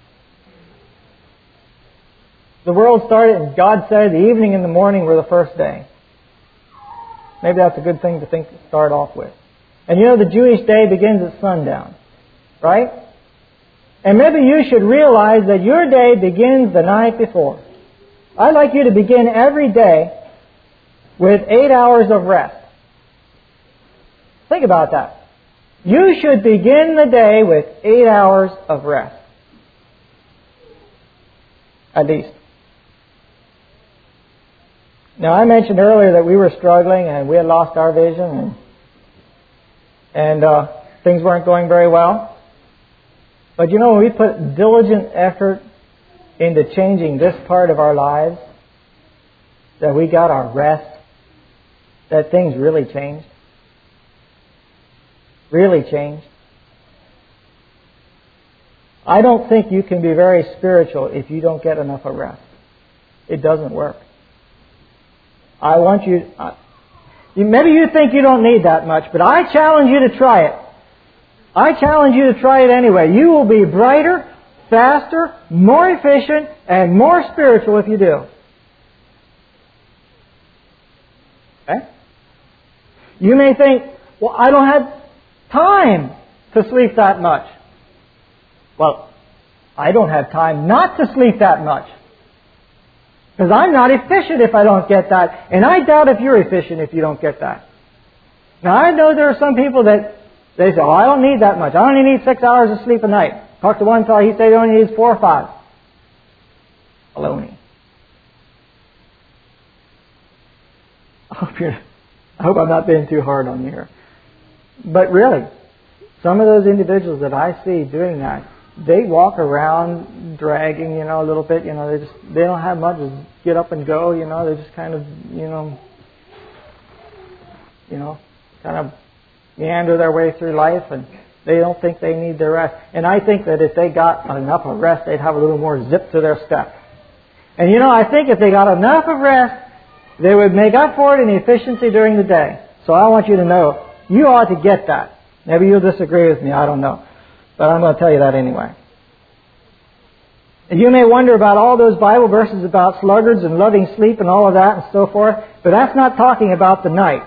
the world started and God said the evening and the morning were the first day. Maybe that's a good thing to start off with. And you know the Jewish day begins at sundown, right? And maybe you should realize that your day begins the night before. I'd like you to begin every day with 8 hours of rest. Think about that. You should begin the day with 8 hours of rest. At least. Now, I mentioned earlier that we were struggling and we had lost our vision and things weren't going very well. But you know, when we put diligent effort into changing this part of our lives, that we got our rest, that things really changed. Really changed. I don't think you can be very spiritual if you don't get enough of rest. It doesn't work. I want you... maybe you think you don't need that much, but I challenge you to try it. I challenge you to try it anyway. You will be brighter, faster, more efficient, and more spiritual if you do. Okay? You may think, well, I don't have time to sleep that much. Well, I don't have time not to sleep that much. Because I'm not efficient if I don't get that. And I doubt if you're efficient if you don't get that. Now, I know there are some people that they say, oh, I don't need that much. I only need 6 hours of sleep a night. Talked to one fellow, he said he only needs 4 or 5. Baloney. I hope I'm not being too hard on you here. But really, some of those individuals that I see doing that, they walk around dragging, a little bit, they don't have much, just get up and go, they just kind of, kind of meander their way through life, and they don't think they need their rest. And I think that if they got enough of rest, they'd have a little more zip to their step. And I think if they got enough of rest, they would make up for it in efficiency during the day. So I want you to know, you ought to get that. Maybe you'll disagree with me, I don't know. But I'm going to tell you that anyway. And you may wonder about all those Bible verses about sluggards and loving sleep and all of that and so forth, but that's not talking about the night.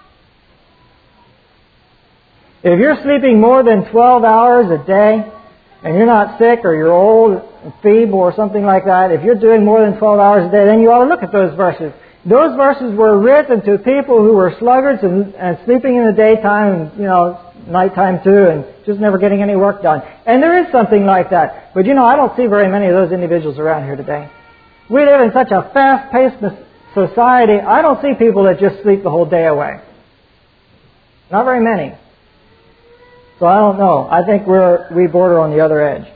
If you're sleeping more than 12 hours a day, and you're not sick or you're old, feeble or something like that, if you're doing more than 12 hours a day, then you ought to look at those verses. Those verses were written to people who were sluggards and sleeping in the daytime and, nighttime too, and just never getting any work done. And there is something like that. But I don't see very many of those individuals around here today. We live in such a fast-paced society, I don't see people that just sleep the whole day away. Not very many. So I don't know. I think we border on the other edge.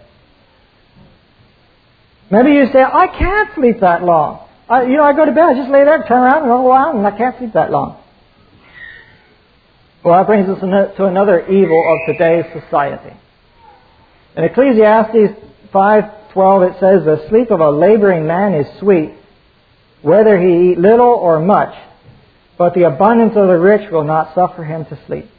Maybe you say, I can't sleep that long. I go to bed, I just lay there, turn around, and roll around, and I can't sleep that long. Well, that brings us to another evil of today's society. In Ecclesiastes 5:12, it says, the sleep of a laboring man is sweet, whether he eat little or much, but the abundance of the rich will not suffer him to sleep.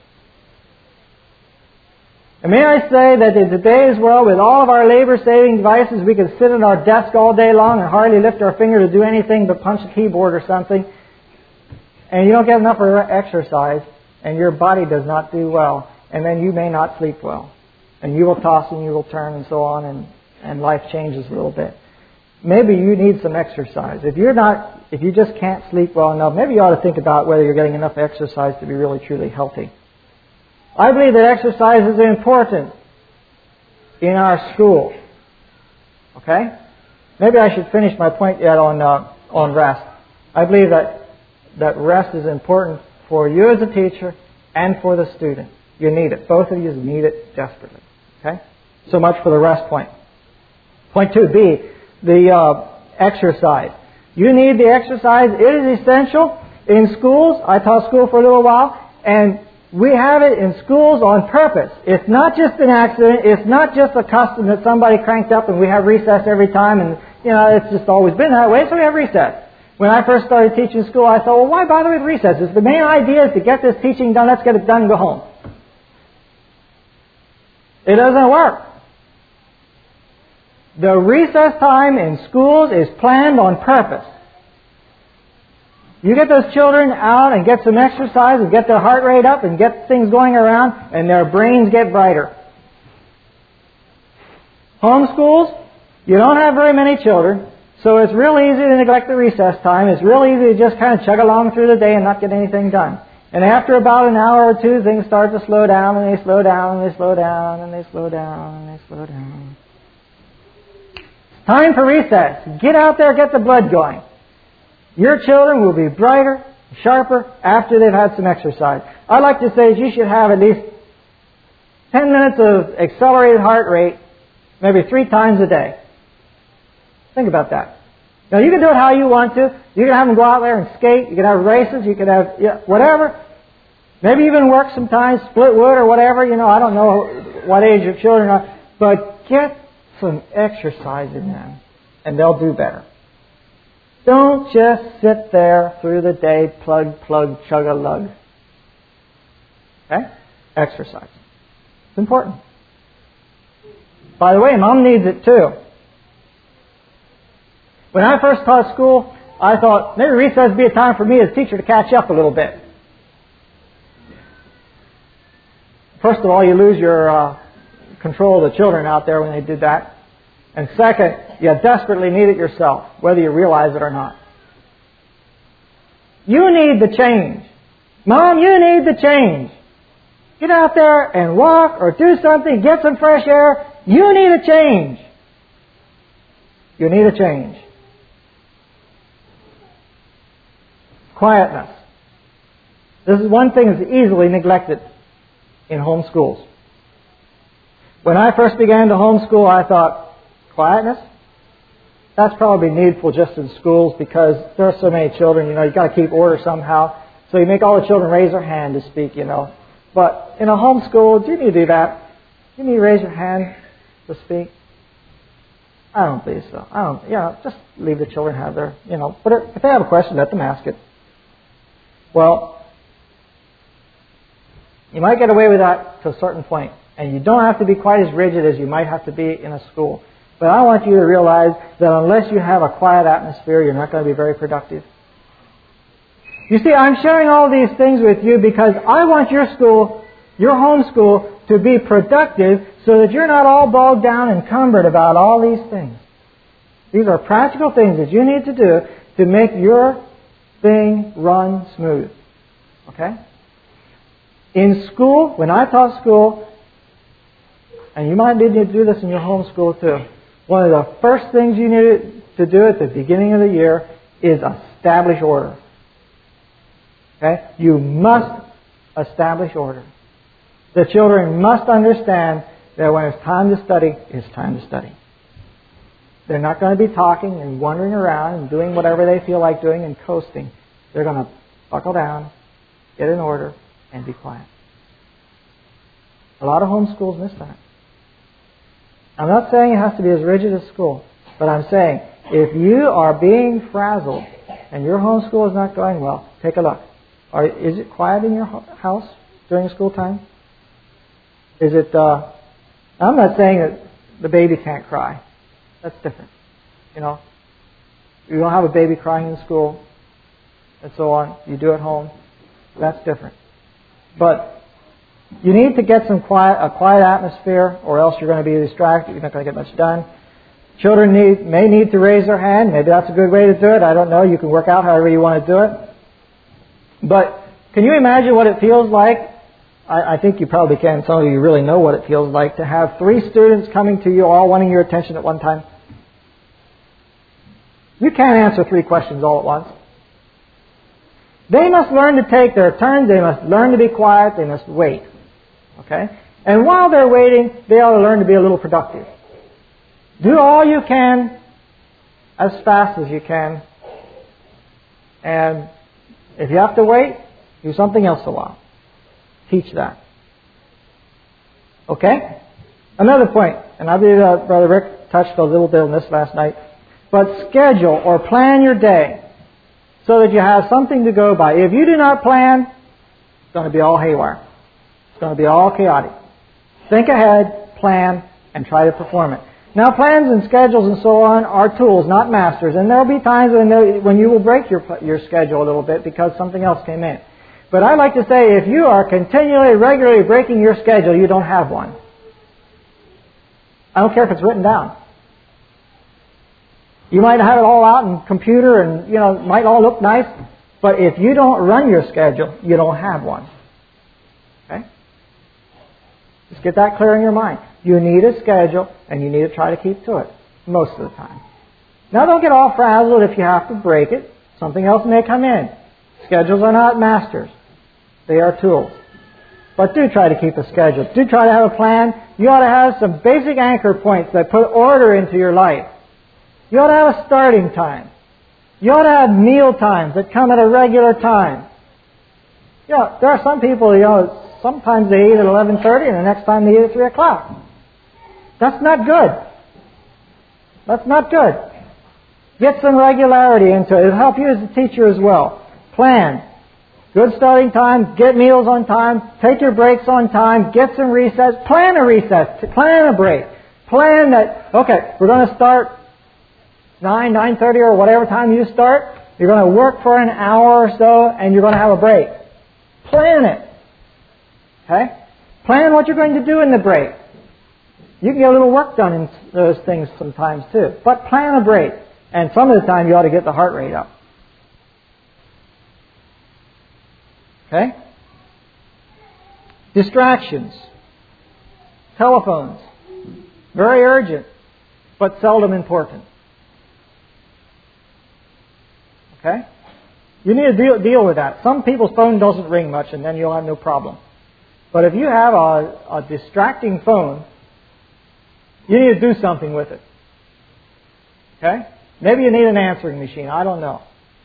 And may I say that in today's world, with all of our labor-saving devices, we can sit at our desk all day long and hardly lift our finger to do anything but punch a keyboard or something, and you don't get enough exercise, and your body does not do well, and then you may not sleep well. And you will toss and you will turn and so on, and life changes a little bit. Maybe you need some exercise. If you just can't sleep well enough, maybe you ought to think about whether you're getting enough exercise to be really, truly healthy. I believe that exercise is important in our school. Okay? Maybe I should finish my point yet on rest. I believe that rest is important for you as a teacher and for the student. You need it. Both of you need it desperately. Okay? So much for the rest point. Point 2B, the exercise. You need the exercise. It is essential in schools. I taught school for a little while, and we have it in schools on purpose. It's not just an accident. It's not just a custom that somebody cranked up and we have recess every time, and it's just always been that way, so we have recess. When I first started teaching school, I thought, well, why bother with recess? If the main idea is to get this teaching done, let's get it done and go home. It doesn't work. The recess time in schools is planned on purpose. You get those children out and get some exercise and get their heart rate up and get things going around, and their brains get brighter. Homeschools, you don't have very many children, so it's real easy to neglect the recess time. It's real easy to just kind of chug along through the day and not get anything done. And after about an hour or two, things start to slow down, and they slow down, and they slow down, and they slow down, and they slow down. It's time for recess. Get out there, get the blood going. Your children will be brighter, sharper after they've had some exercise. I'd like to say you should have at least 10 minutes of accelerated heart rate, maybe 3 times a day. Think about that. Now, you can do it how you want to. You can have them go out there and skate. You can have races. You can have whatever. Maybe even work sometimes, split wood or whatever. I don't know what age your children are. But get some exercise in them, and they'll do better. Don't just sit there through the day, plug, chug-a-lug. Okay? Exercise. It's important. By the way, Mom needs it too. When I first taught school, I thought maybe recess would be a time for me as a teacher to catch up a little bit. First of all, you lose your control of the children out there when they did that. And second, you desperately need it yourself, whether you realize it or not. You need the change. Mom, you need the change. Get out there and walk or do something, get some fresh air. You need a change. You need a change. Quietness. This is one thing that's easily neglected in home schools. When I first began to homeschool, I thought, quietness? That's probably needful just in schools because there are so many children, you've got to keep order somehow. So you make all the children raise their hand to speak, But in a homeschool, do you need to do that? Do you need to raise your hand to speak? I don't believe so. Just leave the children have their, but if they have a question, let them ask it. Well, you might get away with that to a certain point, and you don't have to be quite as rigid as you might have to be in a school. But I want you to realize that unless you have a quiet atmosphere, you're not going to be very productive. You see, I'm sharing all these things with you because I want your school, your home school, to be productive so that you're not all bogged down and cumbered about all these things. These are practical things that you need to do to make your thing run smooth. Okay? In school, when I taught school, and you might need to do this in your home school too, one of the first things you need to do at the beginning of the year is establish order. Okay? You must establish order. The children must understand that when it's time to study, it's time to study. They're not going to be talking and wandering around and doing whatever they feel like doing and coasting. They're going to buckle down, get in order, and be quiet. A lot of home schools miss that. I'm not saying it has to be as rigid as school, but I'm saying if you are being frazzled and your home school is not going well, take a look. Is it quiet in your house during school time? Is it? I'm not saying that the baby can't cry. That's different. You know, you don't have a baby crying in school and so on. You do at home. That's different. But you need to get a quiet atmosphere, or else you're going to be distracted. You're not going to get much done. Children may need to raise their hand. Maybe that's a good way to do it. I don't know. You can work out however you want to do it. But can you imagine what it feels like? I think you probably can. Some of you really know what it feels like to have 3 students coming to you all wanting your attention at one time. You can't answer 3 questions all at once. They must learn to take their turns. They must learn to be quiet. They must wait. Okay? And while they're waiting, they ought to learn to be a little productive. Do all you can as fast as you can. And if you have to wait, do something else a while. Teach that. Okay? Another point, and I believe Brother Rick touched a little bit on this last night, but schedule or plan your day so that you have something to go by. If you do not plan, it's going to be all haywire. It's going to be all chaotic. Think ahead, plan, and try to perform it. Now, plans and schedules and so on are tools, not masters. And there will be times when you will break your schedule a little bit because something else came in. But I like to say if you are continually, regularly breaking your schedule, you don't have one. I don't care if it's written down. You might have it all out in computer and, it might all look nice. But if you don't run your schedule, you don't have one. Okay? Just get that clear in your mind. You need a schedule, and you need to try to keep to it most of the time. Now, don't get all frazzled if you have to break it. Something else may come in. Schedules are not masters. They are tools. But do try to keep a schedule. Do try to have a plan. You ought to have some basic anchor points that put order into your life. You ought to have a starting time. You ought to have meal times that come at a regular time. There are some people, sometimes they eat at 11:30 and the next time they eat at 3 o'clock. That's not good. That's not good. Get some regularity into it. It'll help you as a teacher as well. Plan. Good starting time. Get meals on time. Take your breaks on time. Get some recess. Plan a recess. Plan a break. Plan that, okay, we're going to start 9:30 or whatever time you start. You're going to work for an hour or so and you're going to have a break. Plan it. Okay? Plan what you're going to do in the break. You can get a little work done in those things sometimes too. But plan a break. And some of the time you ought to get the heart rate up. Okay? Distractions. Telephones. Very urgent, but seldom important. Okay? You need to deal with that. Some people's phone doesn't ring much and then you'll have no problem. But if you have a distracting phone, you need to do something with it. Okay? Maybe you need an answering machine. I don't know.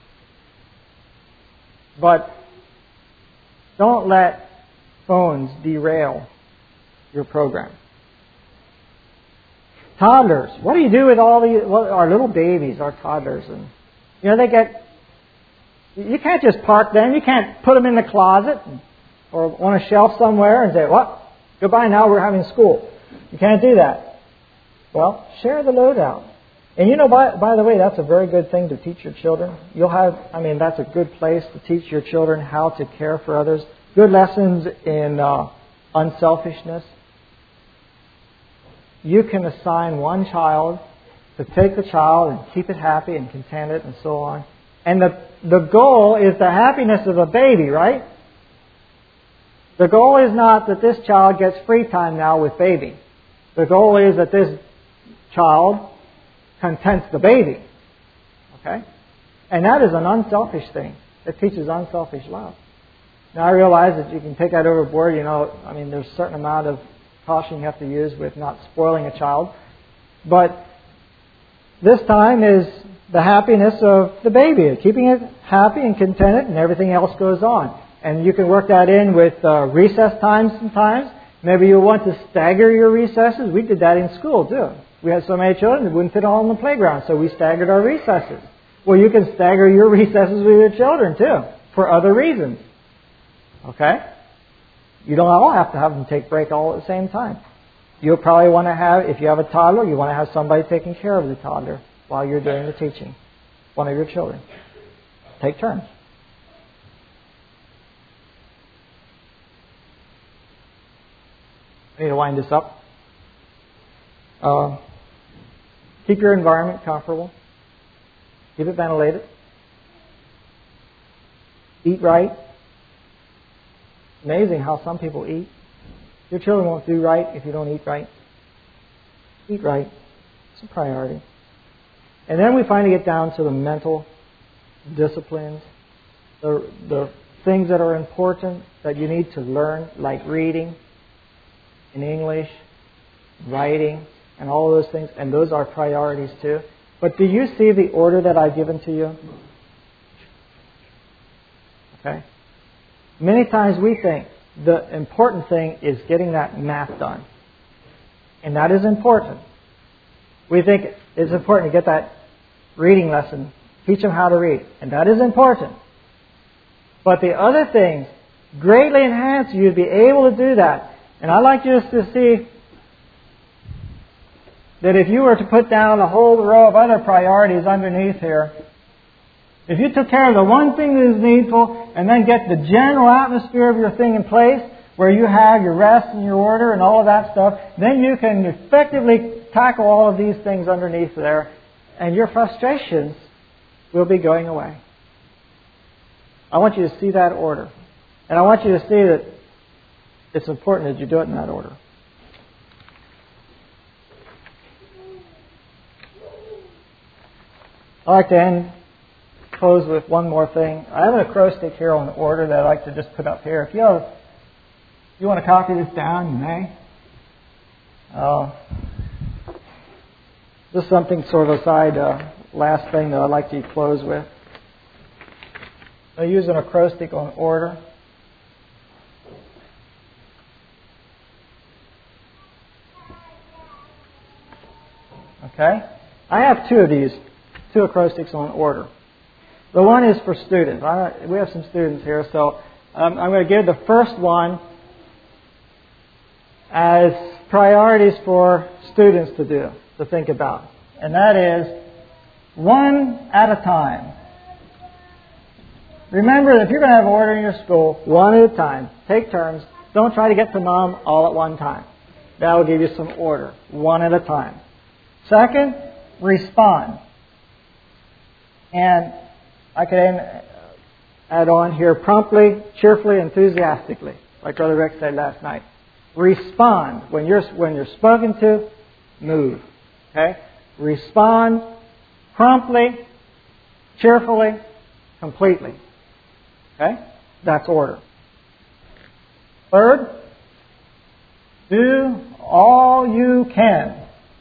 But don't let phones derail your program. Toddlers. What do you do with our little babies, our toddlers? And you can't just park them. You can't put them in the closet or on a shelf somewhere and say, goodbye, now we're having school. You can't do that. Well, share the load out. And by the way, that's a very good thing to teach your children. That's a good place to teach your children how to care for others. Good lessons in unselfishness. You can assign one child to take the child and keep it happy and contented and so on. And the goal is the happiness of the baby, right? The goal is not that this child gets free time now with baby. The goal is that this child contents the baby. Okay? And that is an unselfish thing. It teaches unselfish love. Now I realize that you can take that overboard. There's a certain amount of caution you have to use with not spoiling a child. But this time is the happiness of the baby, keeping it happy and contented, and everything else goes on. And you can work that in with recess times sometimes. Maybe you want to stagger your recesses. We did that in school too. We had so many children that wouldn't fit all in the playground, so we staggered our recesses. Well, you can stagger your recesses with your children too, for other reasons. Okay? You don't all have to have them take break all at the same time. You'll probably want to have, if you have a toddler, you want to have somebody taking care of the toddler while you're doing the teaching. One of your children. Take turns. I need to wind this up. Keep your environment comfortable. Keep it ventilated. Eat right. Amazing how some people eat. Your children won't do right if you don't eat right. Eat right. It's a priority. And then we finally get down to the mental disciplines, the things that are important that you need to learn, like reading in English, writing, and all of those things. And those are priorities too. But do you see the order that I've given to you? Okay? Many times we think the important thing is getting that math done. And that is important. We think it's important to get that reading lesson, teach them how to read. And that is important. But the other things greatly enhance you to be able to do that. And I'd like you to see that if you were to put down a whole row of other priorities underneath here, if you took care of the one thing that is needful and then get the general atmosphere of your thing in place, where you have your rest and your order and all of that stuff, then you can effectively tackle all of these things underneath there, and your frustrations will be going away. I want you to see that order. And I want you to see that it's important that you do it in that order. I'd like to close with one more thing. I have an acrostic here on the order that I'd like to just put up here. If you want to copy this down, you may. Just something sort of aside, last thing that I'd like to close with. I use an acrostic on order. Okay? I have two of these, two acrostics on order. The one is for students. We have some students here, so I'm going to give the first one as priorities for students to do, to think about. And that is one at a time. Remember that if you're going to have order in your school, one at a time. Take turns. Don't try to get to mom all at one time. That will give you some order. One at a time. Second, respond. And I could add on here promptly, cheerfully, enthusiastically, like Brother Rick said last night. Respond. When you're spoken to, move. Okay? Respond promptly, cheerfully, completely. Okay? That's order. Third, do all you can.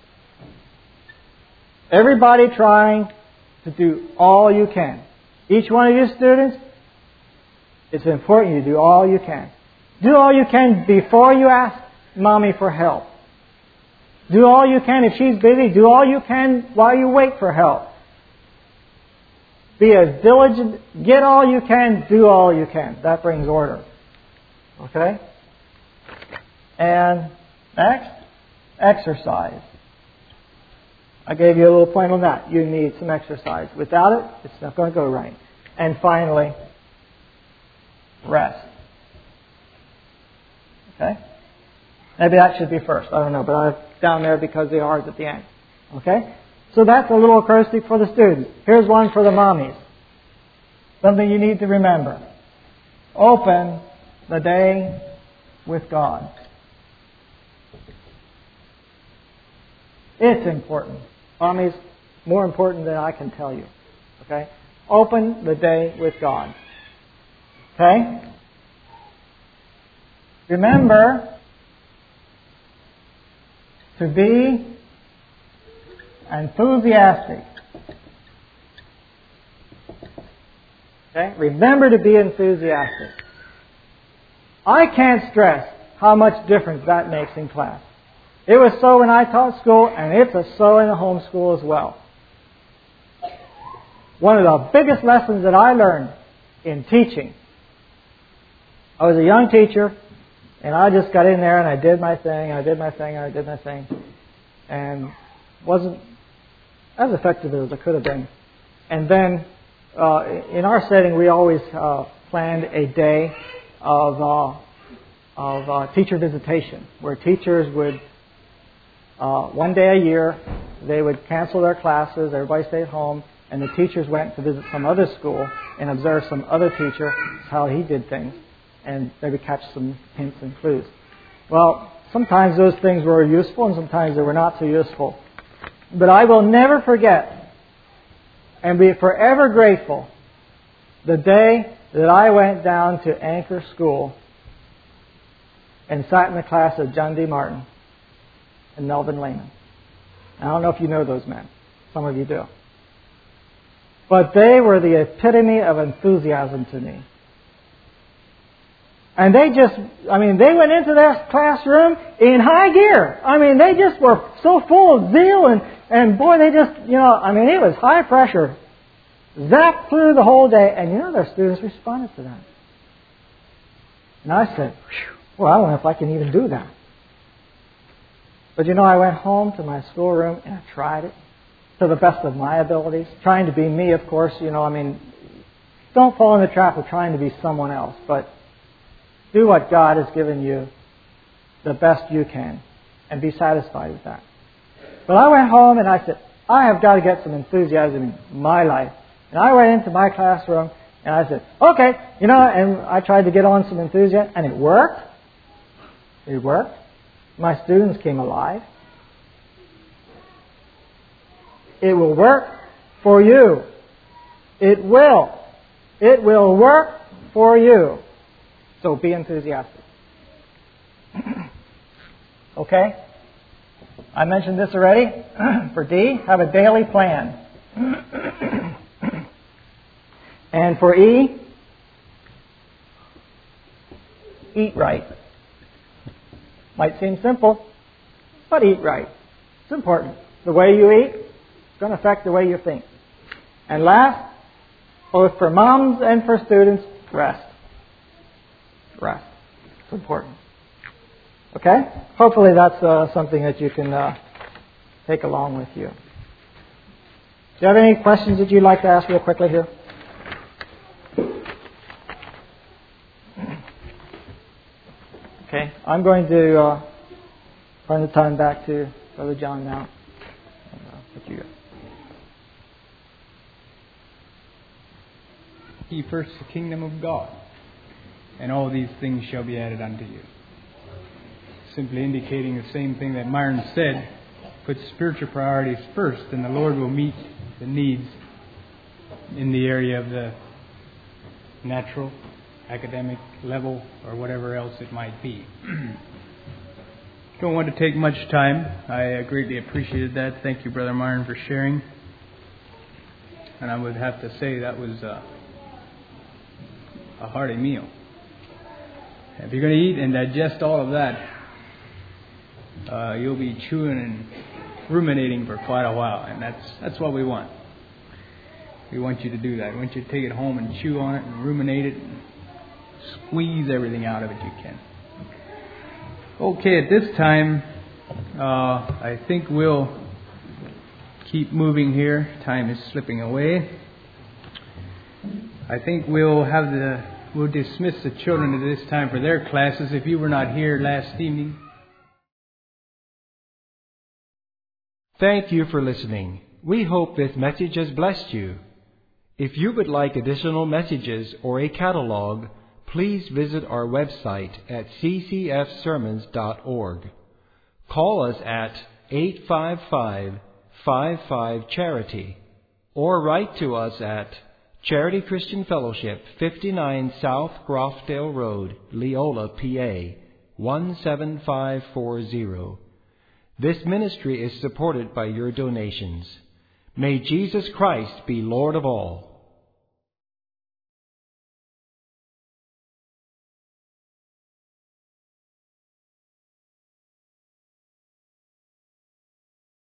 Everybody trying to do all you can. Each one of you students, it's important you do all you can. Do all you can before you ask Mommy for help. Do all you can if she's busy. Do all you can while you wait for help. Be as diligent. Get all you can. Do all you can. That brings order. Okay? And next, exercise. I gave you a little point on that. You need some exercise. Without it, it's not going to go right. And finally, rest. Okay? Maybe that should be first. I don't know, but I'm down there because the R is at the end. Okay? So that's a little acrostic for the students. Here's one for the mommies. Something you need to remember. Open the day with God. It's important. I mean, it's more important than I can tell you. Okay? Open the day with God. Okay? Remember to be enthusiastic. Okay? Remember to be enthusiastic. I can't stress how much difference that makes in class. It was so when I taught school, and it's so in the home school as well. One of the biggest lessons that I learned in teaching, I was a young teacher, and I just got in there and I did my thing, and wasn't as effective as I could have been. And then, in our setting, we always planned a day of teacher visitation, where teachers would, one day a year, they would cancel their classes, everybody stayed home, and the teachers went to visit some other school and observe some other teacher, how he did things, and they would catch some hints and clues. Well, sometimes those things were useful and sometimes they were not so useful. But I will never forget and be forever grateful the day that I went down to Anchor School and sat in the class of John D. Martin and Melvin Lehman. I don't know if you know those men. Some of you do. But they were the epitome of enthusiasm to me. And they went into their classroom in high gear. I mean, they just were so full of zeal and boy, they just, it was high pressure. Zapped through the whole day, and their students responded to that. And I said, well, I don't know if I can even do that. But I went home to my schoolroom and I tried it to the best of my abilities, trying to be me, of course. Don't fall in the trap of trying to be someone else, but do what God has given you the best you can and be satisfied with that. But I went home and I said, I have got to get some enthusiasm in my life. And I went into my classroom and I said, okay, and I tried to get on some enthusiasm, and it worked. It worked. My students came alive. It will work for you. It will. It will work for you. So be enthusiastic. Okay? I mentioned this already. For D, have a daily plan. And for E, eat right. Might seem simple, but eat right. It's important. The way you eat is going to affect the way you think. And last, both for moms and for students, rest. Rest. It's important. Okay? Hopefully that's something that you can take along with you. Do you have any questions that you'd like to ask real quickly here? Okay. I'm going to turn the time back to Brother John now. What you got? Ye first the kingdom of God, and all these things shall be added unto you. Simply indicating the same thing that Myron said. Put spiritual priorities first, and the Lord will meet the needs in the area of the natural, academic level, or whatever else it might be. Don't want to take much time. I greatly appreciated that. Thank you, Brother Myron, for sharing. And I would have to say that was a hearty meal. If you're going to eat and digest all of that, you'll be chewing and ruminating for quite a while, and that's what we want. We want you to do that. We want you to take it home and chew on it and ruminate it and squeeze everything out of it you can. Okay, at this time, I think we'll keep moving here. Time is slipping away. I think we'll dismiss the children at this time for their classes. If you were not here last evening. Thank you for listening. We hope this message has blessed you. If you would like additional messages or a catalog, please visit our website at ccfsermons.org. Call us at 855-55-CHARITY or write to us at Charity Christian Fellowship, 59 South Groffdale Road, Leola, PA, 17540. This ministry is supported by your donations. May Jesus Christ be Lord of all.